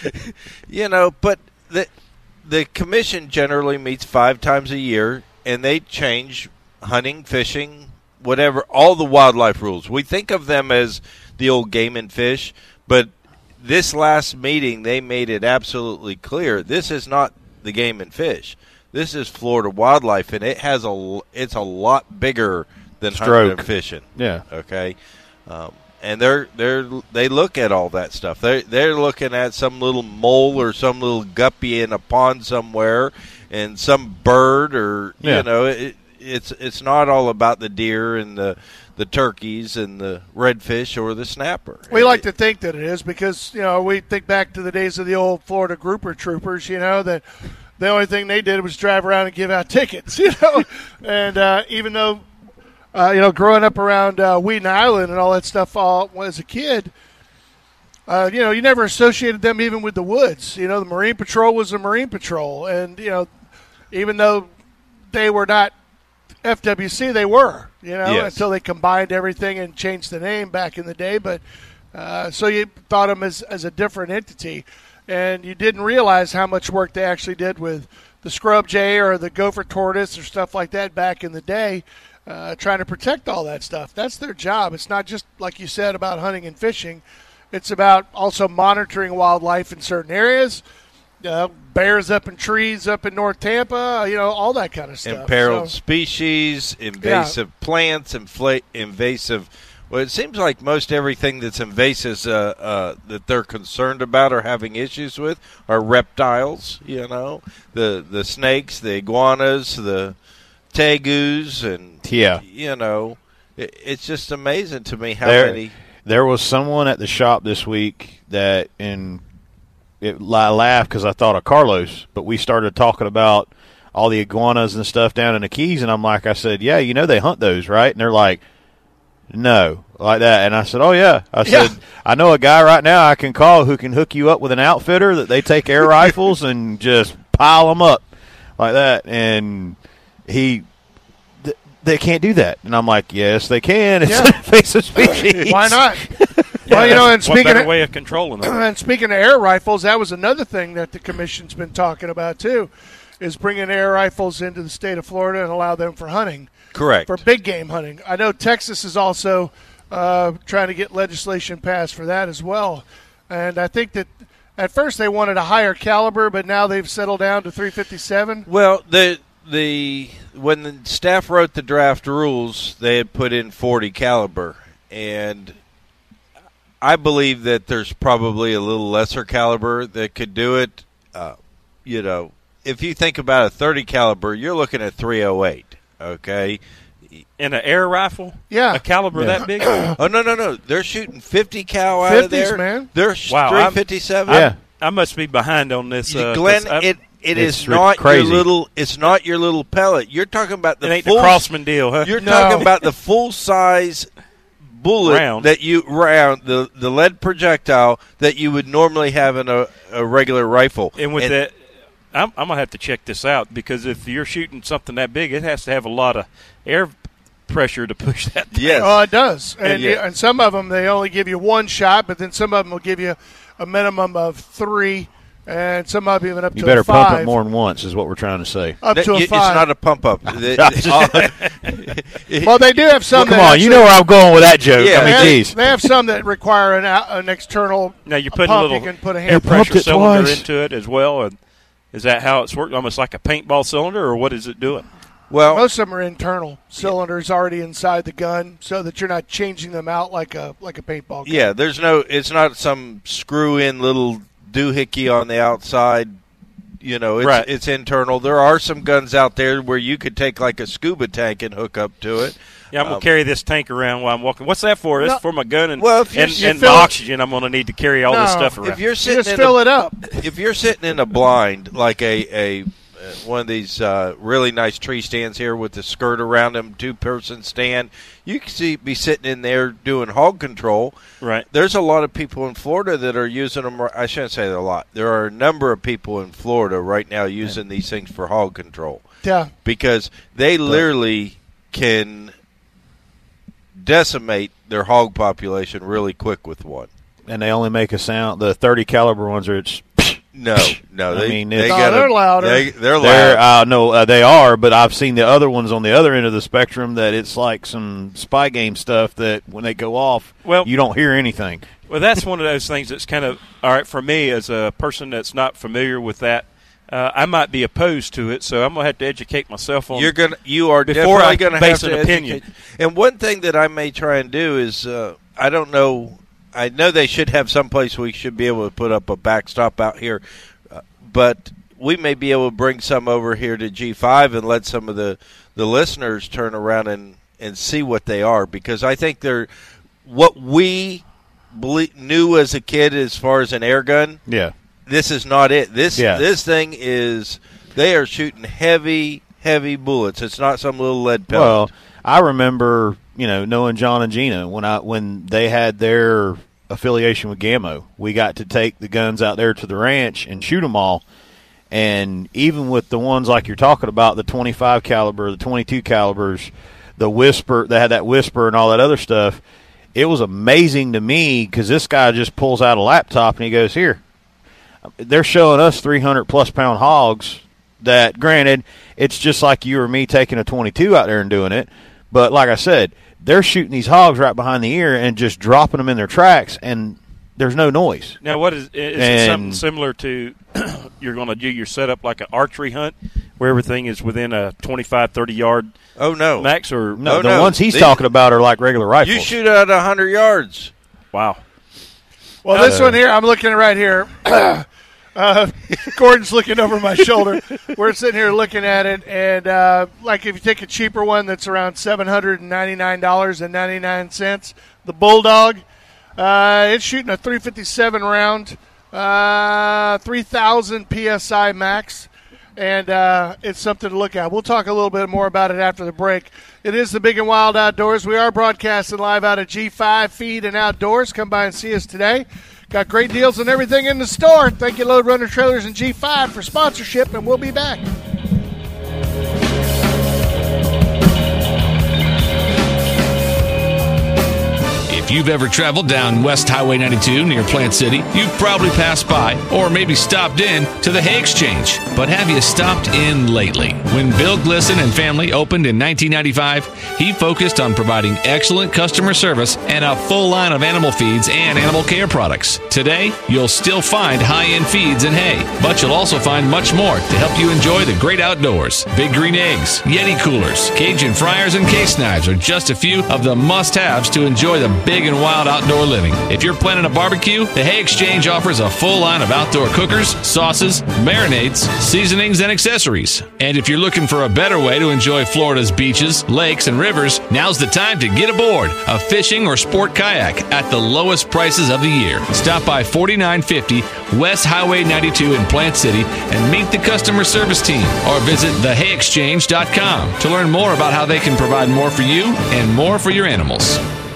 You know, but the the commission generally meets five times a year, and they change hunting, fishing, whatever, all the wildlife rules. We think of them as the old game and fish, but this last meeting, they made it absolutely clear this is not the game and fish. This is Florida wildlife, and it has a it's a lot bigger than Stroke. hunting and fishing. Yeah. Okay. Um, and they're they're they look at all that stuff. They they're looking at some little mole or some little guppy in a pond somewhere, and some bird or Yeah. you know it, it's it's not all about the deer and the. the turkeys and the redfish or the snapper. We like to think that it is because, you know, we think back to the days of the old Florida grouper troopers, you know, that the only thing they did was drive around and give out tickets, you know. And uh, even though, uh, you know, growing up around uh, Wheaton Island and all that stuff all, as a kid, uh, you know, you never associated them even with the woods. You know, the Marine Patrol was the Marine Patrol. And, you know, even though they were not F W C, they were, you know, yes. until they combined everything and changed the name back in the day. But uh, so you thought them as, as a different entity, and you didn't realize how much work they actually did with the scrub jay or the gopher tortoise or stuff like that back in the day, uh, trying to protect all that stuff. That's their job. It's not just, like you said, about hunting and fishing. It's about also monitoring wildlife in certain areas. Uh, bears up in trees up in North Tampa, you know, all that kind of stuff. Imperiled so, species, invasive yeah. plants, infla- invasive. Well, it seems like most everything that's invasive uh, uh, that they're concerned about or having issues with are reptiles. You know, the the snakes, the iguanas, the tegus, and yeah, you know, it, it's just amazing to me how there, many. There was someone at the shop this week that in. It, I laughed because I thought of Carlos, but we started talking about all the iguanas and stuff down in the Keys, and I'm like, I said, yeah, you know they hunt those, right? And they're like, no, like that. And I said, oh, yeah. I yeah. said, I know a guy right now I can call who can hook you up with an outfitter that they take air rifles and just pile them up like that. And he th- they can't do that. And I'm like, yes, they can. It's yeah. an invasive species. Why not? Yeah, well, you know, and what speaking better of, way of controlling them. And speaking of air rifles, that was another thing that the commission's been talking about too, is bringing air rifles into the state of Florida and allow them for hunting. Correct. For big game hunting. I know Texas is also uh, trying to get legislation passed for that as well. And I think that At first they wanted a higher caliber, but now they've settled down to three fifty-seven. Well, the the when the staff wrote the draft rules, they had put in forty caliber, and I believe that there's probably a little lesser caliber that could do it. Uh, you know, if you think about a thirty caliber, you're looking at three oh eight. Okay. In an air rifle? Yeah. A caliber Yeah. that big? Oh, no, no, no. They're shooting fifty cal out of fifties, there. man. They're Wow, three I'm- fifty-seven. Yeah. I must be behind on this. Uh, Glenn, 'cause I- it it It's is not crazy. your little. It's not your little pellet. You're talking about the It ain't full the Crossman deal, huh? You're No. talking about the full size bullet Round. that you round the the lead projectile that you would normally have in a, a regular rifle. And with that, I'm, I'm going to have to check this out because if you're shooting something that big, it has to have a lot of air pressure to push that thing. Yes. Oh, it does. And, Yeah. and some of them, they only give you one shot, but then some of them will give you a minimum of three, and some of them even up You to better a five. pump it more than once, is what we're trying to say. Up That- to a you- it's five. not a pump up. The- Well, they do have some Come that on, you actually- know where I'm going with that joke. Yeah. I They mean, have, geez. they have some that require an, out- an external Now you're putting pump. a little You can put a air hand pumped pressure it cylinder twice. into it as well. And is that how it's working? Almost like a paintball cylinder, or what is it doing? well, Most of them are internal cylinders already inside the gun, so that you're not changing them out like a like a paintball gun. yeah. There's no. It's not some screw in little doohickey on the outside. You know, it's Right. it's internal. There are some guns out there where you could take like a scuba tank and hook up to it. Yeah, I'm Um, gonna carry this tank around while I'm walking. What's that for? It's No. for my gun and Well, if you- and, you and fill my it- oxygen. I'm gonna need to carry all this No, stuff around. If you're You sitting just in fill a, it up. if you're sitting in a blind like a a uh, one of these uh, really nice tree stands here with the skirt around them, two person stand, you can see be sitting in there doing hog control. Right. There's a lot of people in Florida that are using them. I shouldn't say a lot. There are a number of people in Florida right now using these things for hog control Yeah. because they literally can decimate their hog population really quick with one. And they only make a sound. The thirty caliber ones are it's. No, no, I they, mean, they it's- No, got they're louder. They, they're loud. They're, uh, no, uh, they are, but I've seen the other ones on the other end of the spectrum that it's like some spy game stuff that when they go off, Well- you don't hear anything. Well, that's one of those things that's kind of all right for me as a person that's not familiar with that. Uh, I might be opposed to it, so I'm gonna have to educate myself on. You're gonna, you are before definitely I going to base have an to opinion. educate. And one thing that I may try and do is, uh, I don't know. I know they should have some place we should be able to put up a backstop out here, uh, but we may be able to bring some over here to G five and let some of the, the listeners turn around and, and see what they are, because I think they're what we belie- knew as a kid as far as an air gun. Yeah. This is not it. This Yeah. this thing is they are shooting heavy, heavy bullets. It's not some little lead pellet. Well, I remember, you know, knowing John and Gina when I when they had their affiliation with Gammo. We got to take the guns out there to the ranch and shoot them all. And even with the ones like you're talking about, the twenty-five caliber, the twenty-two calibers, the Whisper, they had that Whisper and all that other stuff. It was amazing to me because this guy just pulls out a laptop and he goes, here. They're showing us three hundred plus pound hogs that, granted, it's just like you or me taking a twenty-two out there and doing it. But like I said, they're shooting these hogs right behind the ear and just dropping them in their tracks, and there's no noise. Now, what is is it And- something similar to you're going to do your setup like an archery hunt where everything is within a twenty-five, thirty yard oh no, max? Or No, Oh, the no. ones he's These- talking about are like regular rifles. you shoot at a hundred yards. Wow. Well, this one here, I'm looking right here. uh, Gordon's looking over my shoulder. We're sitting here looking at it, and uh, like if you take a cheaper one that's around seven hundred ninety-nine dollars and ninety-nine cents, the Bulldog, uh, it's shooting a three fifty-seven round, uh, three thousand P S I max. And uh, it's something to look at. We'll talk a little bit more about it after the break. It is the Big and Wild Outdoors. We are broadcasting live out of G five Feed and Outdoors. Come by and see us today. Got great deals on everything in the store. Thank you, Load Runner Trailers and G five, for sponsorship, and we'll be back. If If you've ever traveled down West Highway ninety-two near Plant City, you've probably passed by or maybe stopped in to the Hay Exchange. But have you stopped in lately? When Bill Glisson and family opened in nineteen ninety-five, he focused on providing excellent customer service and a full line of animal feeds and animal care products. Today, you'll still find high-end feeds and hay, but you'll also find much more to help you enjoy the great outdoors. Big Green Eggs, Yeti coolers, Cajun fryers, and case knives are just a few of the must-haves to enjoy the big and wild outdoor living. If you're planning a barbecue, the Hay Exchange offers a full line of outdoor cookers, sauces, marinades, seasonings, and accessories. And if you're looking for a better way to enjoy Florida's beaches, lakes, and rivers, now's the time to get aboard a fishing or sport kayak at the lowest prices of the year. Stop by forty-nine fifty West Highway ninety-two in Plant City and meet the customer service team, or visit the hay exchange dot com to learn more about how they can provide more for you and more for your animals.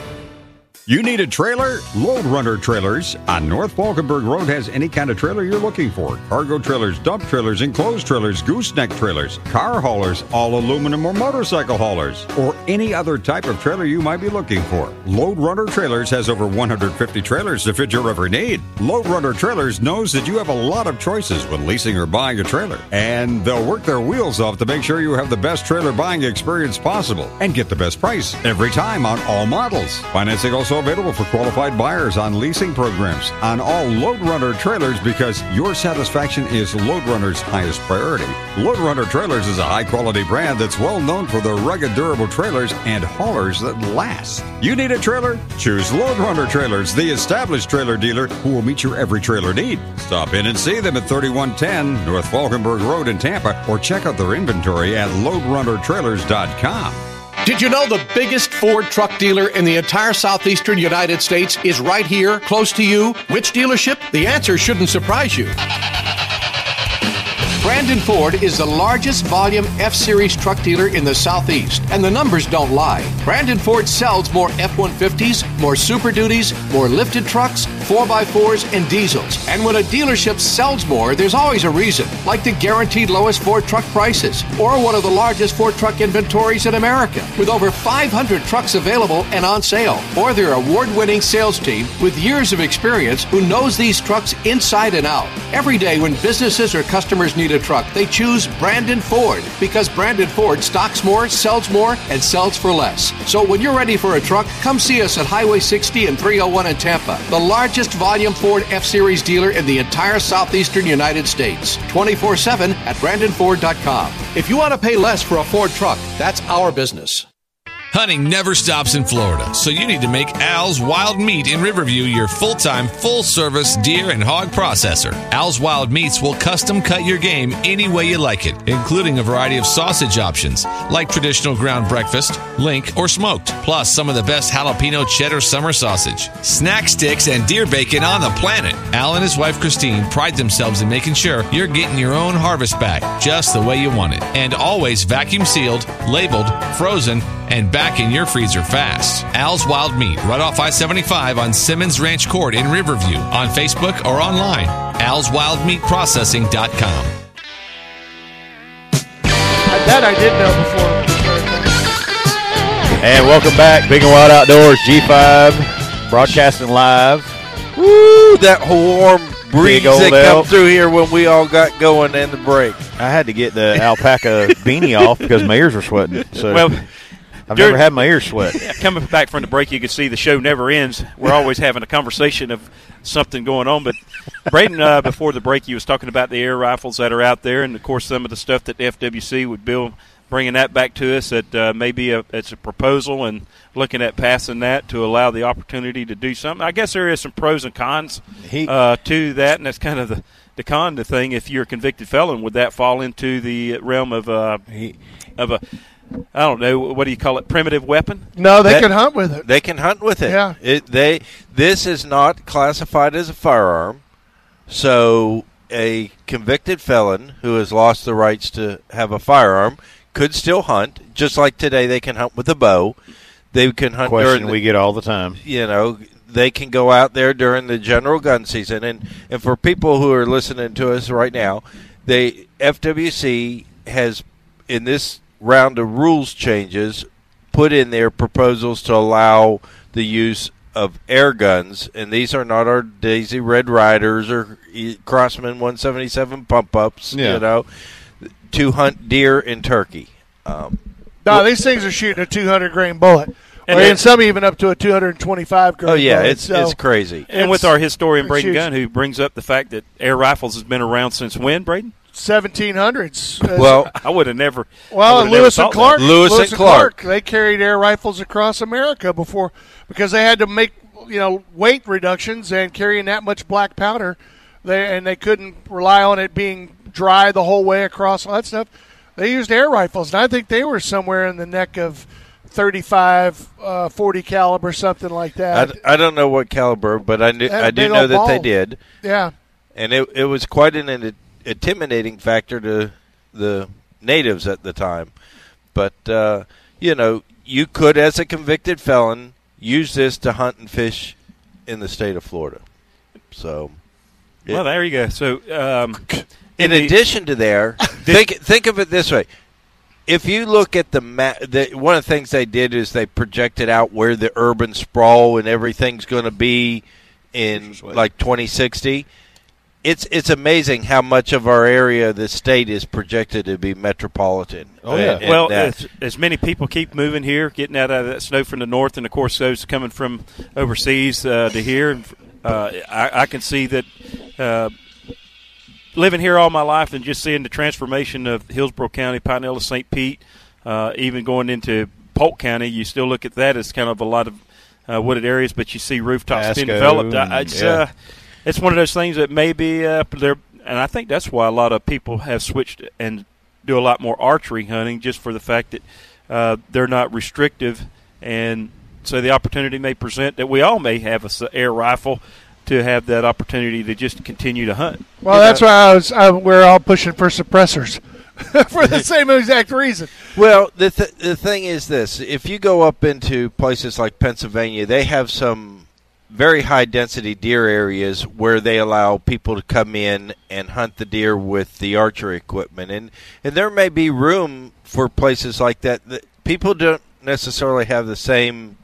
You need a trailer? Load Runner Trailers on North Falkenberg Road has any kind of trailer you're looking for. Cargo trailers, dump trailers, enclosed trailers, gooseneck trailers, car haulers, all aluminum or motorcycle haulers, or any other type of trailer you might be looking for. Load Runner Trailers has over one hundred fifty trailers to fit your every need. Load Runner Trailers knows that you have a lot of choices when leasing or buying a trailer, and they'll work their wheels off to make sure you have the best trailer buying experience possible and get the best price every time on all models. Financing also available for qualified buyers on leasing programs on all Load Runner trailers, because your satisfaction is Load Runner's highest priority. Load Runner Trailers is a high-quality brand that's well known for their rugged, durable trailers and haulers that last. You need a trailer? Choose Load Runner Trailers, the established trailer dealer who will meet your every trailer need. Stop in and see them at thirty-one ten North Falkenberg Road in Tampa, or check out their inventory at load runner trailers dot com. Did you know the biggest Ford truck dealer in the entire southeastern United States is right here, close to you? Which dealership? The answer shouldn't surprise you. Brandon Ford is the largest volume F-Series truck dealer in the Southeast, and the numbers don't lie. Brandon Ford sells more F one fifties, more Super Duties, more lifted trucks, four by fours, and diesels. And when a dealership sells more, there's always a reason, like the guaranteed lowest Ford truck prices, or one of the largest Ford truck inventories in America, with over five hundred trucks available and on sale, or their award-winning sales team with years of experience who knows these trucks inside and out. Every day when businesses or customers need a truck, they choose Brandon Ford, because Brandon Ford stocks more, sells more, and sells for less. So when you're ready for a truck, come see us at Highway sixty and three oh one in Tampa, the largest volume Ford F-Series dealer in the entire southeastern United States. twenty-four seven at brandon ford dot com. If you want to pay less for a Ford truck, that's our business. Hunting never stops in Florida, so you need to make Al's Wild Meat in Riverview your full-time, full-service deer and hog processor. Al's Wild Meats will custom cut your game any way you like it, including a variety of sausage options, like traditional ground breakfast, link, or smoked, plus some of the best jalapeno cheddar summer sausage, snack sticks, and deer bacon on the planet. Al and his wife Christine pride themselves in making sure you're getting your own harvest back just the way you want it, and always vacuum sealed, labeled, frozen, and back in your freezer fast. Al's Wild Meat, right off I seventy-five on Simmons Ranch Court in Riverview, on Facebook or online, als wild meat processing dot com. That I did know before. And welcome back, Big and Wild Outdoors, G five, broadcasting live. Woo, that warm breeze that L. come through here when we all got going in the break. I had to get the alpaca beanie off because my ears were sweating. So Well, I've during, never had my ears sweat. Yeah, coming back from the break, you can see the show never ends. We're always having a conversation of something going on. But, Braden, uh, before the break, you was talking about the air rifles that are out there, and, of course, some of the stuff that the F W C would build, bringing that back to us. That uh, maybe a, it's a proposal and looking at passing that to allow the opportunity to do something. I guess there is some pros and cons he, uh, to that, and that's kind of the, the con, the thing. If you're a convicted felon, would that fall into the realm of, uh, he, of a – I don't know, what do you call it, primitive weapon? No, they that, can hunt with it. They can hunt with it. Yeah. It, they, this is not classified as a firearm, so a convicted felon who has lost the rights to have a firearm could still hunt, just like today they can hunt with a bow. They can hunt question during the, we get all the time. You know, they can go out there during the general gun season. And, and for people who are listening to us right now, they F W C has, in this round of rules changes, put in their proposals to allow the use of air guns, and these are not our Daisy Red Riders or Crossman one seventy-seven pump-ups, Yeah. you know, to hunt deer and turkey. Um, No, these things are shooting a two hundred grain bullet. And And, it- and some even up to a two hundred twenty-five grain oh, yeah, bullet. it's So it's crazy. And with our historian, Braden huge. Gunn, who brings up the fact that air rifles has been around since when, Braden? seventeen hundreds. Uh, Well, I would have never. I Well, would have never Lewis and thought Clark, that. Lewis and Clark. they carried air rifles across America before because they had to make you know weight reductions and carrying that much black powder, they and they couldn't rely on it being dry the whole way across all that stuff. They used air rifles, and I think they were somewhere in the neck of thirty-five, uh, forty caliber, something like that. I, I don't know what caliber, but I knew, They had I a do big know old that they ball. did. Yeah. And it it was quite an, an intimidating factor to the natives at the time. But, uh, you know, you could, as a convicted felon, use this to hunt and fish in the state of Florida. So, Well, there you go. So, um, in the- addition to there, think think of it this way: if you look at the map, the, one of the things they did is they projected out where the urban sprawl and everything's going to be in like twenty sixty. It's it's amazing how much of our area, the state, is projected to be metropolitan. Oh yeah. And- and well, that- as, as many people keep moving here, getting out of that snow from the north, and of course those coming from overseas uh, to here, uh, I, I can see that. Uh, living here all my life and just seeing the transformation of Hillsborough County, Pinellas, Saint Pete, uh, even going into Polk County, you still look at that as kind of a lot of uh, wooded areas, but you see rooftops being Pasco, developed. I, it's yeah. uh, it's one of those things that maybe uh, there, and I think that's why a lot of people have switched and do a lot more archery hunting, just for the fact that uh, they're not restrictive, and so the opportunity may present that we all may have a s- air rifle to have that opportunity to just continue to hunt. Well, that's why I was. I, we're all pushing for suppressors for the same exact reason. Well, the th- the thing is this: if you go up into places like Pennsylvania, they have some very high density deer areas where they allow people to come in and hunt the deer with the archery equipment, and and there may be room for places like that. That people don't necessarily have the same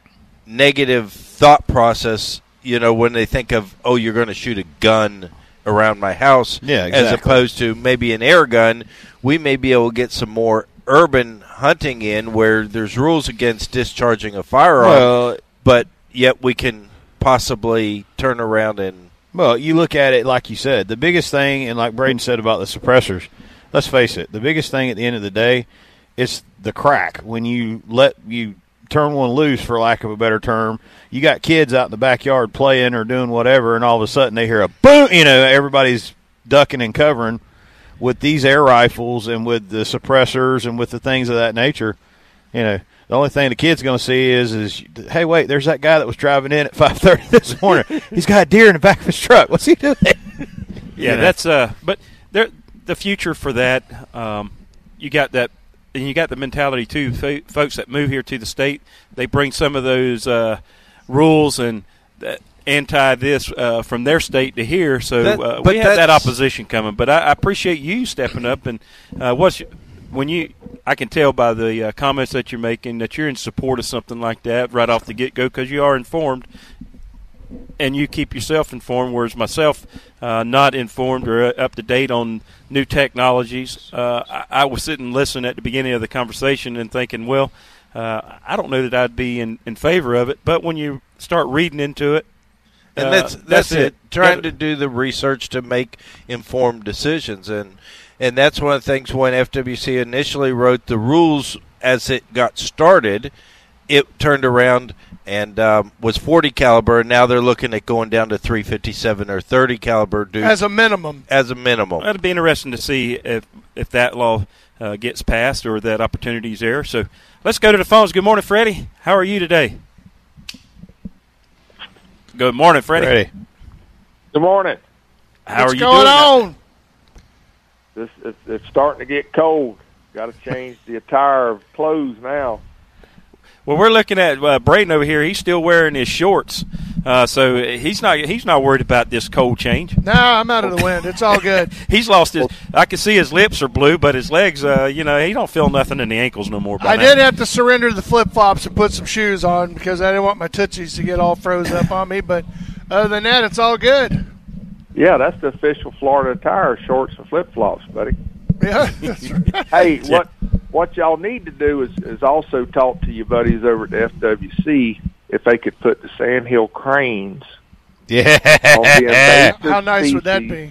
negative thought process, you know, when they think of, oh, you're going to shoot a gun around my house, Yeah, as exactly. opposed to maybe an air gun. We may be able to get some more urban hunting in where there's rules against discharging a firearm, Well- but yet we can possibly turn around and Well, you look at it like you said. The biggest thing, and like Braden said about the suppressors, let's face it, the biggest thing at the end of the day is the crack. When you let you turn one loose, for lack of a better term, you got kids out in the backyard playing or doing whatever, and all of a sudden they hear a boom. You know, everybody's ducking and covering. With these air rifles and with the suppressors and with the things of that nature, you know, the only thing the kid's going to see is, is, hey, wait, there's that guy that was driving in at five thirty this morning. He's got a deer in the back of his truck. What's he doing? Yeah, You know? that's uh. But there, the future for that, um, you got that, and you got the mentality too. Fo- folks that move here to the state, they bring some of those uh, rules and that anti this uh, from their state to here. So That- uh, but we have that that's- opposition coming. But I, I appreciate you stepping up and uh, what's your- when you. I can tell by the uh, comments that you're making that you're in support of something like that right off the get go, because you are informed. And you keep yourself informed, whereas myself, uh, not informed or uh, up to date on new technologies. Uh, I, I was sitting and listening at the beginning of the conversation and thinking, well, uh, I don't know that I'd be in, in favor of it. But when you start reading into it, and uh, that's, that's it. Trying Yeah, to do the research to make informed decisions, and and that's one of the things when F W C initially wrote the rules as it got started, it turned around and um, was forty caliber, and now they're looking at going down to three fifty-seven or thirty caliber dude, As a minimum. As a minimum. It'd be interesting to see if if that law uh, gets passed or that opportunity is there. So let's go to the phones. Good morning, Freddie. How are you today? Good morning, Freddie. Freddie. Good morning. How What's are you going doing? on? This it's, it's starting to get cold. Got to change the attire of clothes now. Well, we're looking at uh, Braden over here. He's still wearing his shorts, Uh, so he's not he's not worried about this cold change. No, I'm out of the wind. It's all good. He's lost his. I can see his lips are blue, but his legs, uh, you know, he don't feel nothing in the ankles no more. I now. did have to surrender the flip flops and put some shoes on because I didn't want my tootsies to get all froze up on me. But other than that, it's all good. Yeah, that's the official Florida attire: shorts and flip flops, buddy. Yeah. That's right. Hey, what what y'all need to do is, is also talk to your buddies over at the F W C if they could put the sandhill cranes. Yeah. On the invasive How nice species. would that be?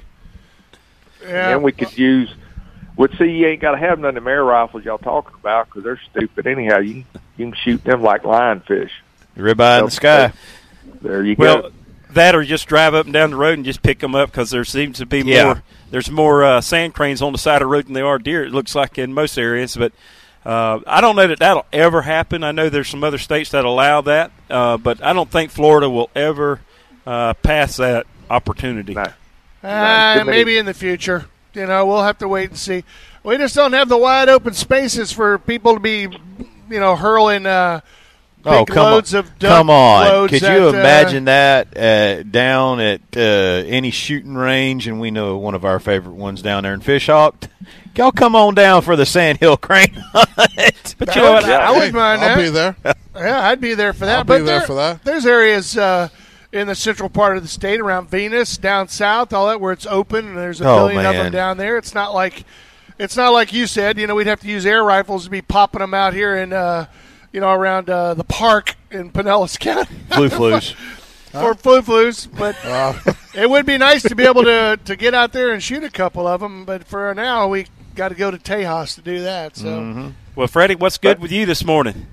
Yeah. And we could use. Would see you ain't got to have none of them air rifles y'all talking about because they're stupid anyhow. You you can shoot them like lionfish. Ribeye in the sky. There you well, go. That or just drive up and down the road and just pick them up because there seems to be Yeah. more. There's more uh, sand cranes on the side of the road than there are deer. It looks like in most areas, but uh, I don't know that that'll ever happen. I know there's some other states that allow that, uh, but I don't think Florida will ever uh, pass that opportunity. No. Uh, maybe in the future. You know, we'll have to wait and see. We just don't have the wide open spaces for people to be, you know, hurling uh, big Oh, come loads on. of duck Come on. loads Could at, you uh, imagine that uh, down at uh, any shooting range? And we know one of our favorite ones down there in Fishhawk. Y'all come on down for the Sandhill Crane hunt. But you know what? I, I wouldn't mind I'll that. be there. Yeah, I'd be there for that. I'll but be there there, for that. There's areas uh, in the central part of the state around Venus, down south, all that where it's open, and there's a Oh, billion of them man. down there. It's not like it's not like you said. You know, we'd have to use air rifles to be popping them out here in, uh, you know, around uh, the park in Pinellas County. Flu flus. Or flu flus, but it would be nice to be able to to get out there and shoot a couple of them. But for now, we got to go to Tejas to do that. So, Mm-hmm. Well, Freddie, what's good with you this morning?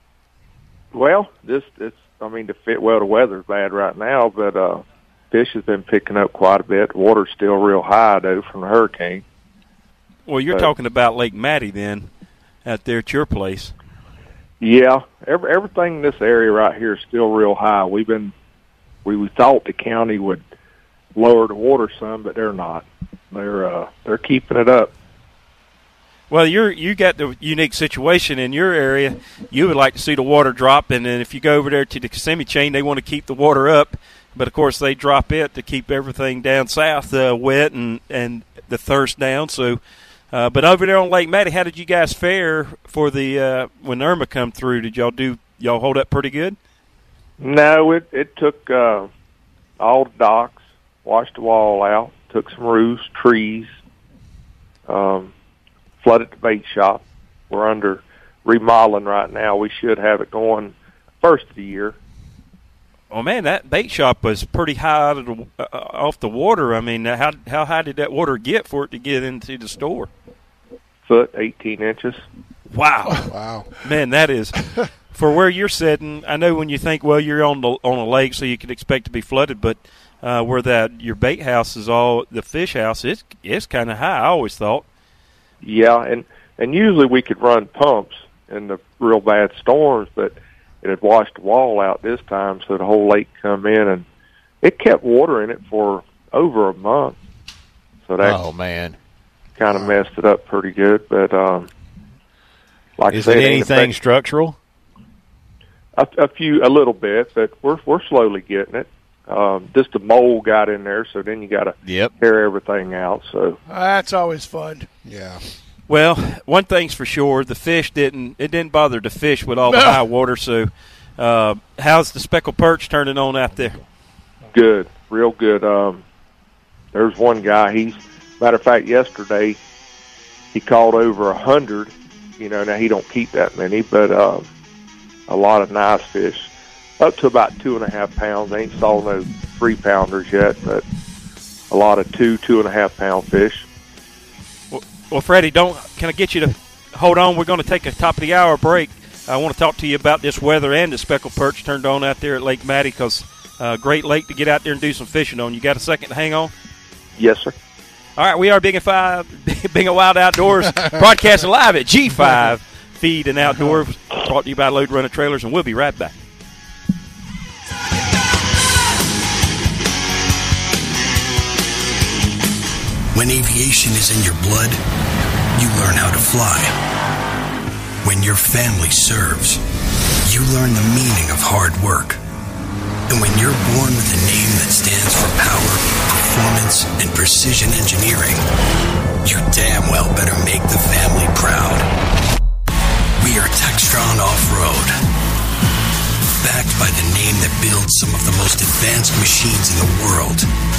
Well, this it's. I mean, to fit well, the weather's bad right now, but uh, fish has been picking up quite a bit. Water's still real high though from the hurricane. Well, you're But- talking about Lake Matty then, out there at your place. Yeah, every, everything in this area right here is still real high. We've been, we, we thought the county would lower the water some, but they're not. They're uh, they're keeping it up. Well, you're you got the unique situation in your area. You would like to see the water drop, and then if you go over there to the Kissimmee chain, they want to keep the water up, but of course they drop it to keep everything down south uh, wet and and the thirst down. So, uh, but over there on Lake Matty, how did you guys fare for the uh, when Irma come through? Did y'all do y'all hold up pretty good? No, it it took uh, all the docks, washed the wall out, took some roofs, trees, um, flooded the bait shop. We're under remodeling right now. We should have it going first of the year. Oh man, that bait shop was pretty high out of the, uh, off the water. I mean, how how high did that water get for it to get into the store? Foot, eighteen inches. Wow, Wow. man, that is for where you're sitting. I know when you think, well, you're on the on a lake, so you can expect to be flooded, but uh, where that your bait house is all the fish house, it's it's kind of high. I always thought. Yeah, and and usually we could run pumps in the real bad storms, but it had washed the wall out this time, so the whole lake come in, and it kept water in it for over a month. So that Oh, man. kind of messed it up pretty good. But um, like Is I said, it ain't anything affect- structural? A, a few, a little bit, but we're we're slowly getting it. Um, just a mold got in there, so then you got to Yep. tear everything out. So that's always fun. Yeah. Well, one thing's for sure: the fish didn't it didn't bother the fish with all the No. high water. So, uh, how's the speckled perch turning on out there? good, real good. Um, there's one guy. He's matter of fact, yesterday he caught over a hundred. You know, now he don't keep that many, but uh, a lot of nice fish, up to about two and a half pounds. I ain't saw no three pounders yet, but a lot of two, two and a half pound fish. Well, well, Freddie, don't can I get you to hold on? We're going to take a top of the hour break. I want to talk to you about this weather and the speckled perch turned on out there at Lake Matty, because uh, great lake to get out there and do some fishing on. You got a second to hang on? Yes, sir. All right, we are Big and Five, Big and Wild Outdoors, broadcasting live at G five Feed and Outdoor, brought to you by Load Runner Trailers, and we'll be right back. When aviation is in your blood, you learn how to fly. When your family serves, you learn the meaning of hard work. And when you're born with a name that stands for power, performance, and precision engineering, you damn well better make the family proud. We are Textron Off-Road, backed by the name that builds some of the most advanced machines in the world.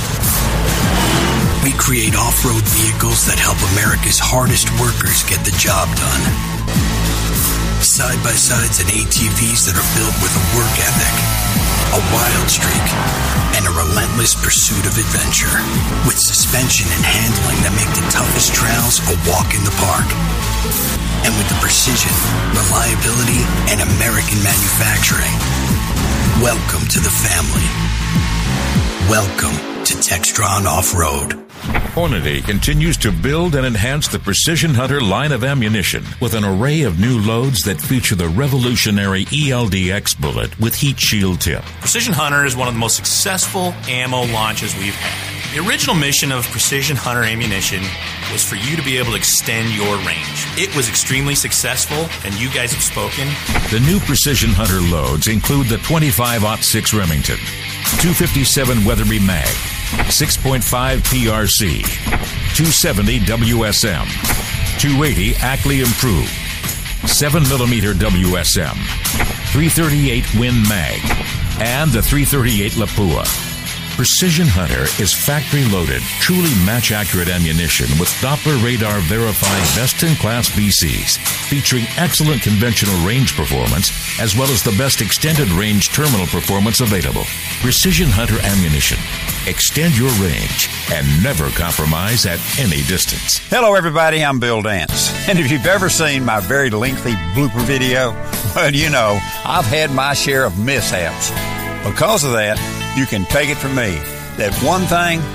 We create off-road vehicles that help America's hardest workers get the job done. Side-by-sides and A T Vs that are built with a work ethic, a wild streak, and a relentless pursuit of adventure, with suspension and handling that make the toughest trails a walk in the park. And with the precision, reliability, and American manufacturing. Welcome to the family. Welcome to Textron Off-Road. Hornady continues to build and enhance the Precision Hunter line of ammunition with an array of new loads that feature the revolutionary E L D X bullet with heat shield tip. Precision Hunter is one of the most successful ammo launches we've had. The original mission of Precision Hunter ammunition was for you to be able to extend your range. It was extremely successful, and you guys have spoken. The new Precision Hunter loads include the twenty-five aught six Remington, two fifty-seven Weatherby Mag, six point five P R C, two seventy W S M, two eighty Ackley Improved, seven millimeter W S M, three thirty-eight Win Mag, and the three thirty-eight Lapua. Precision Hunter is factory-loaded, truly match-accurate ammunition with Doppler radar verified best-in-class V Cs, featuring excellent conventional range performance as well as the best extended range terminal performance available. Precision Hunter ammunition. Extend your range and never compromise at any distance. Hello, everybody. I'm Bill Dance. And if you've ever seen my very lengthy blooper video, well, you know, I've had my share of mishaps. Because of that, you can take it from me that one thing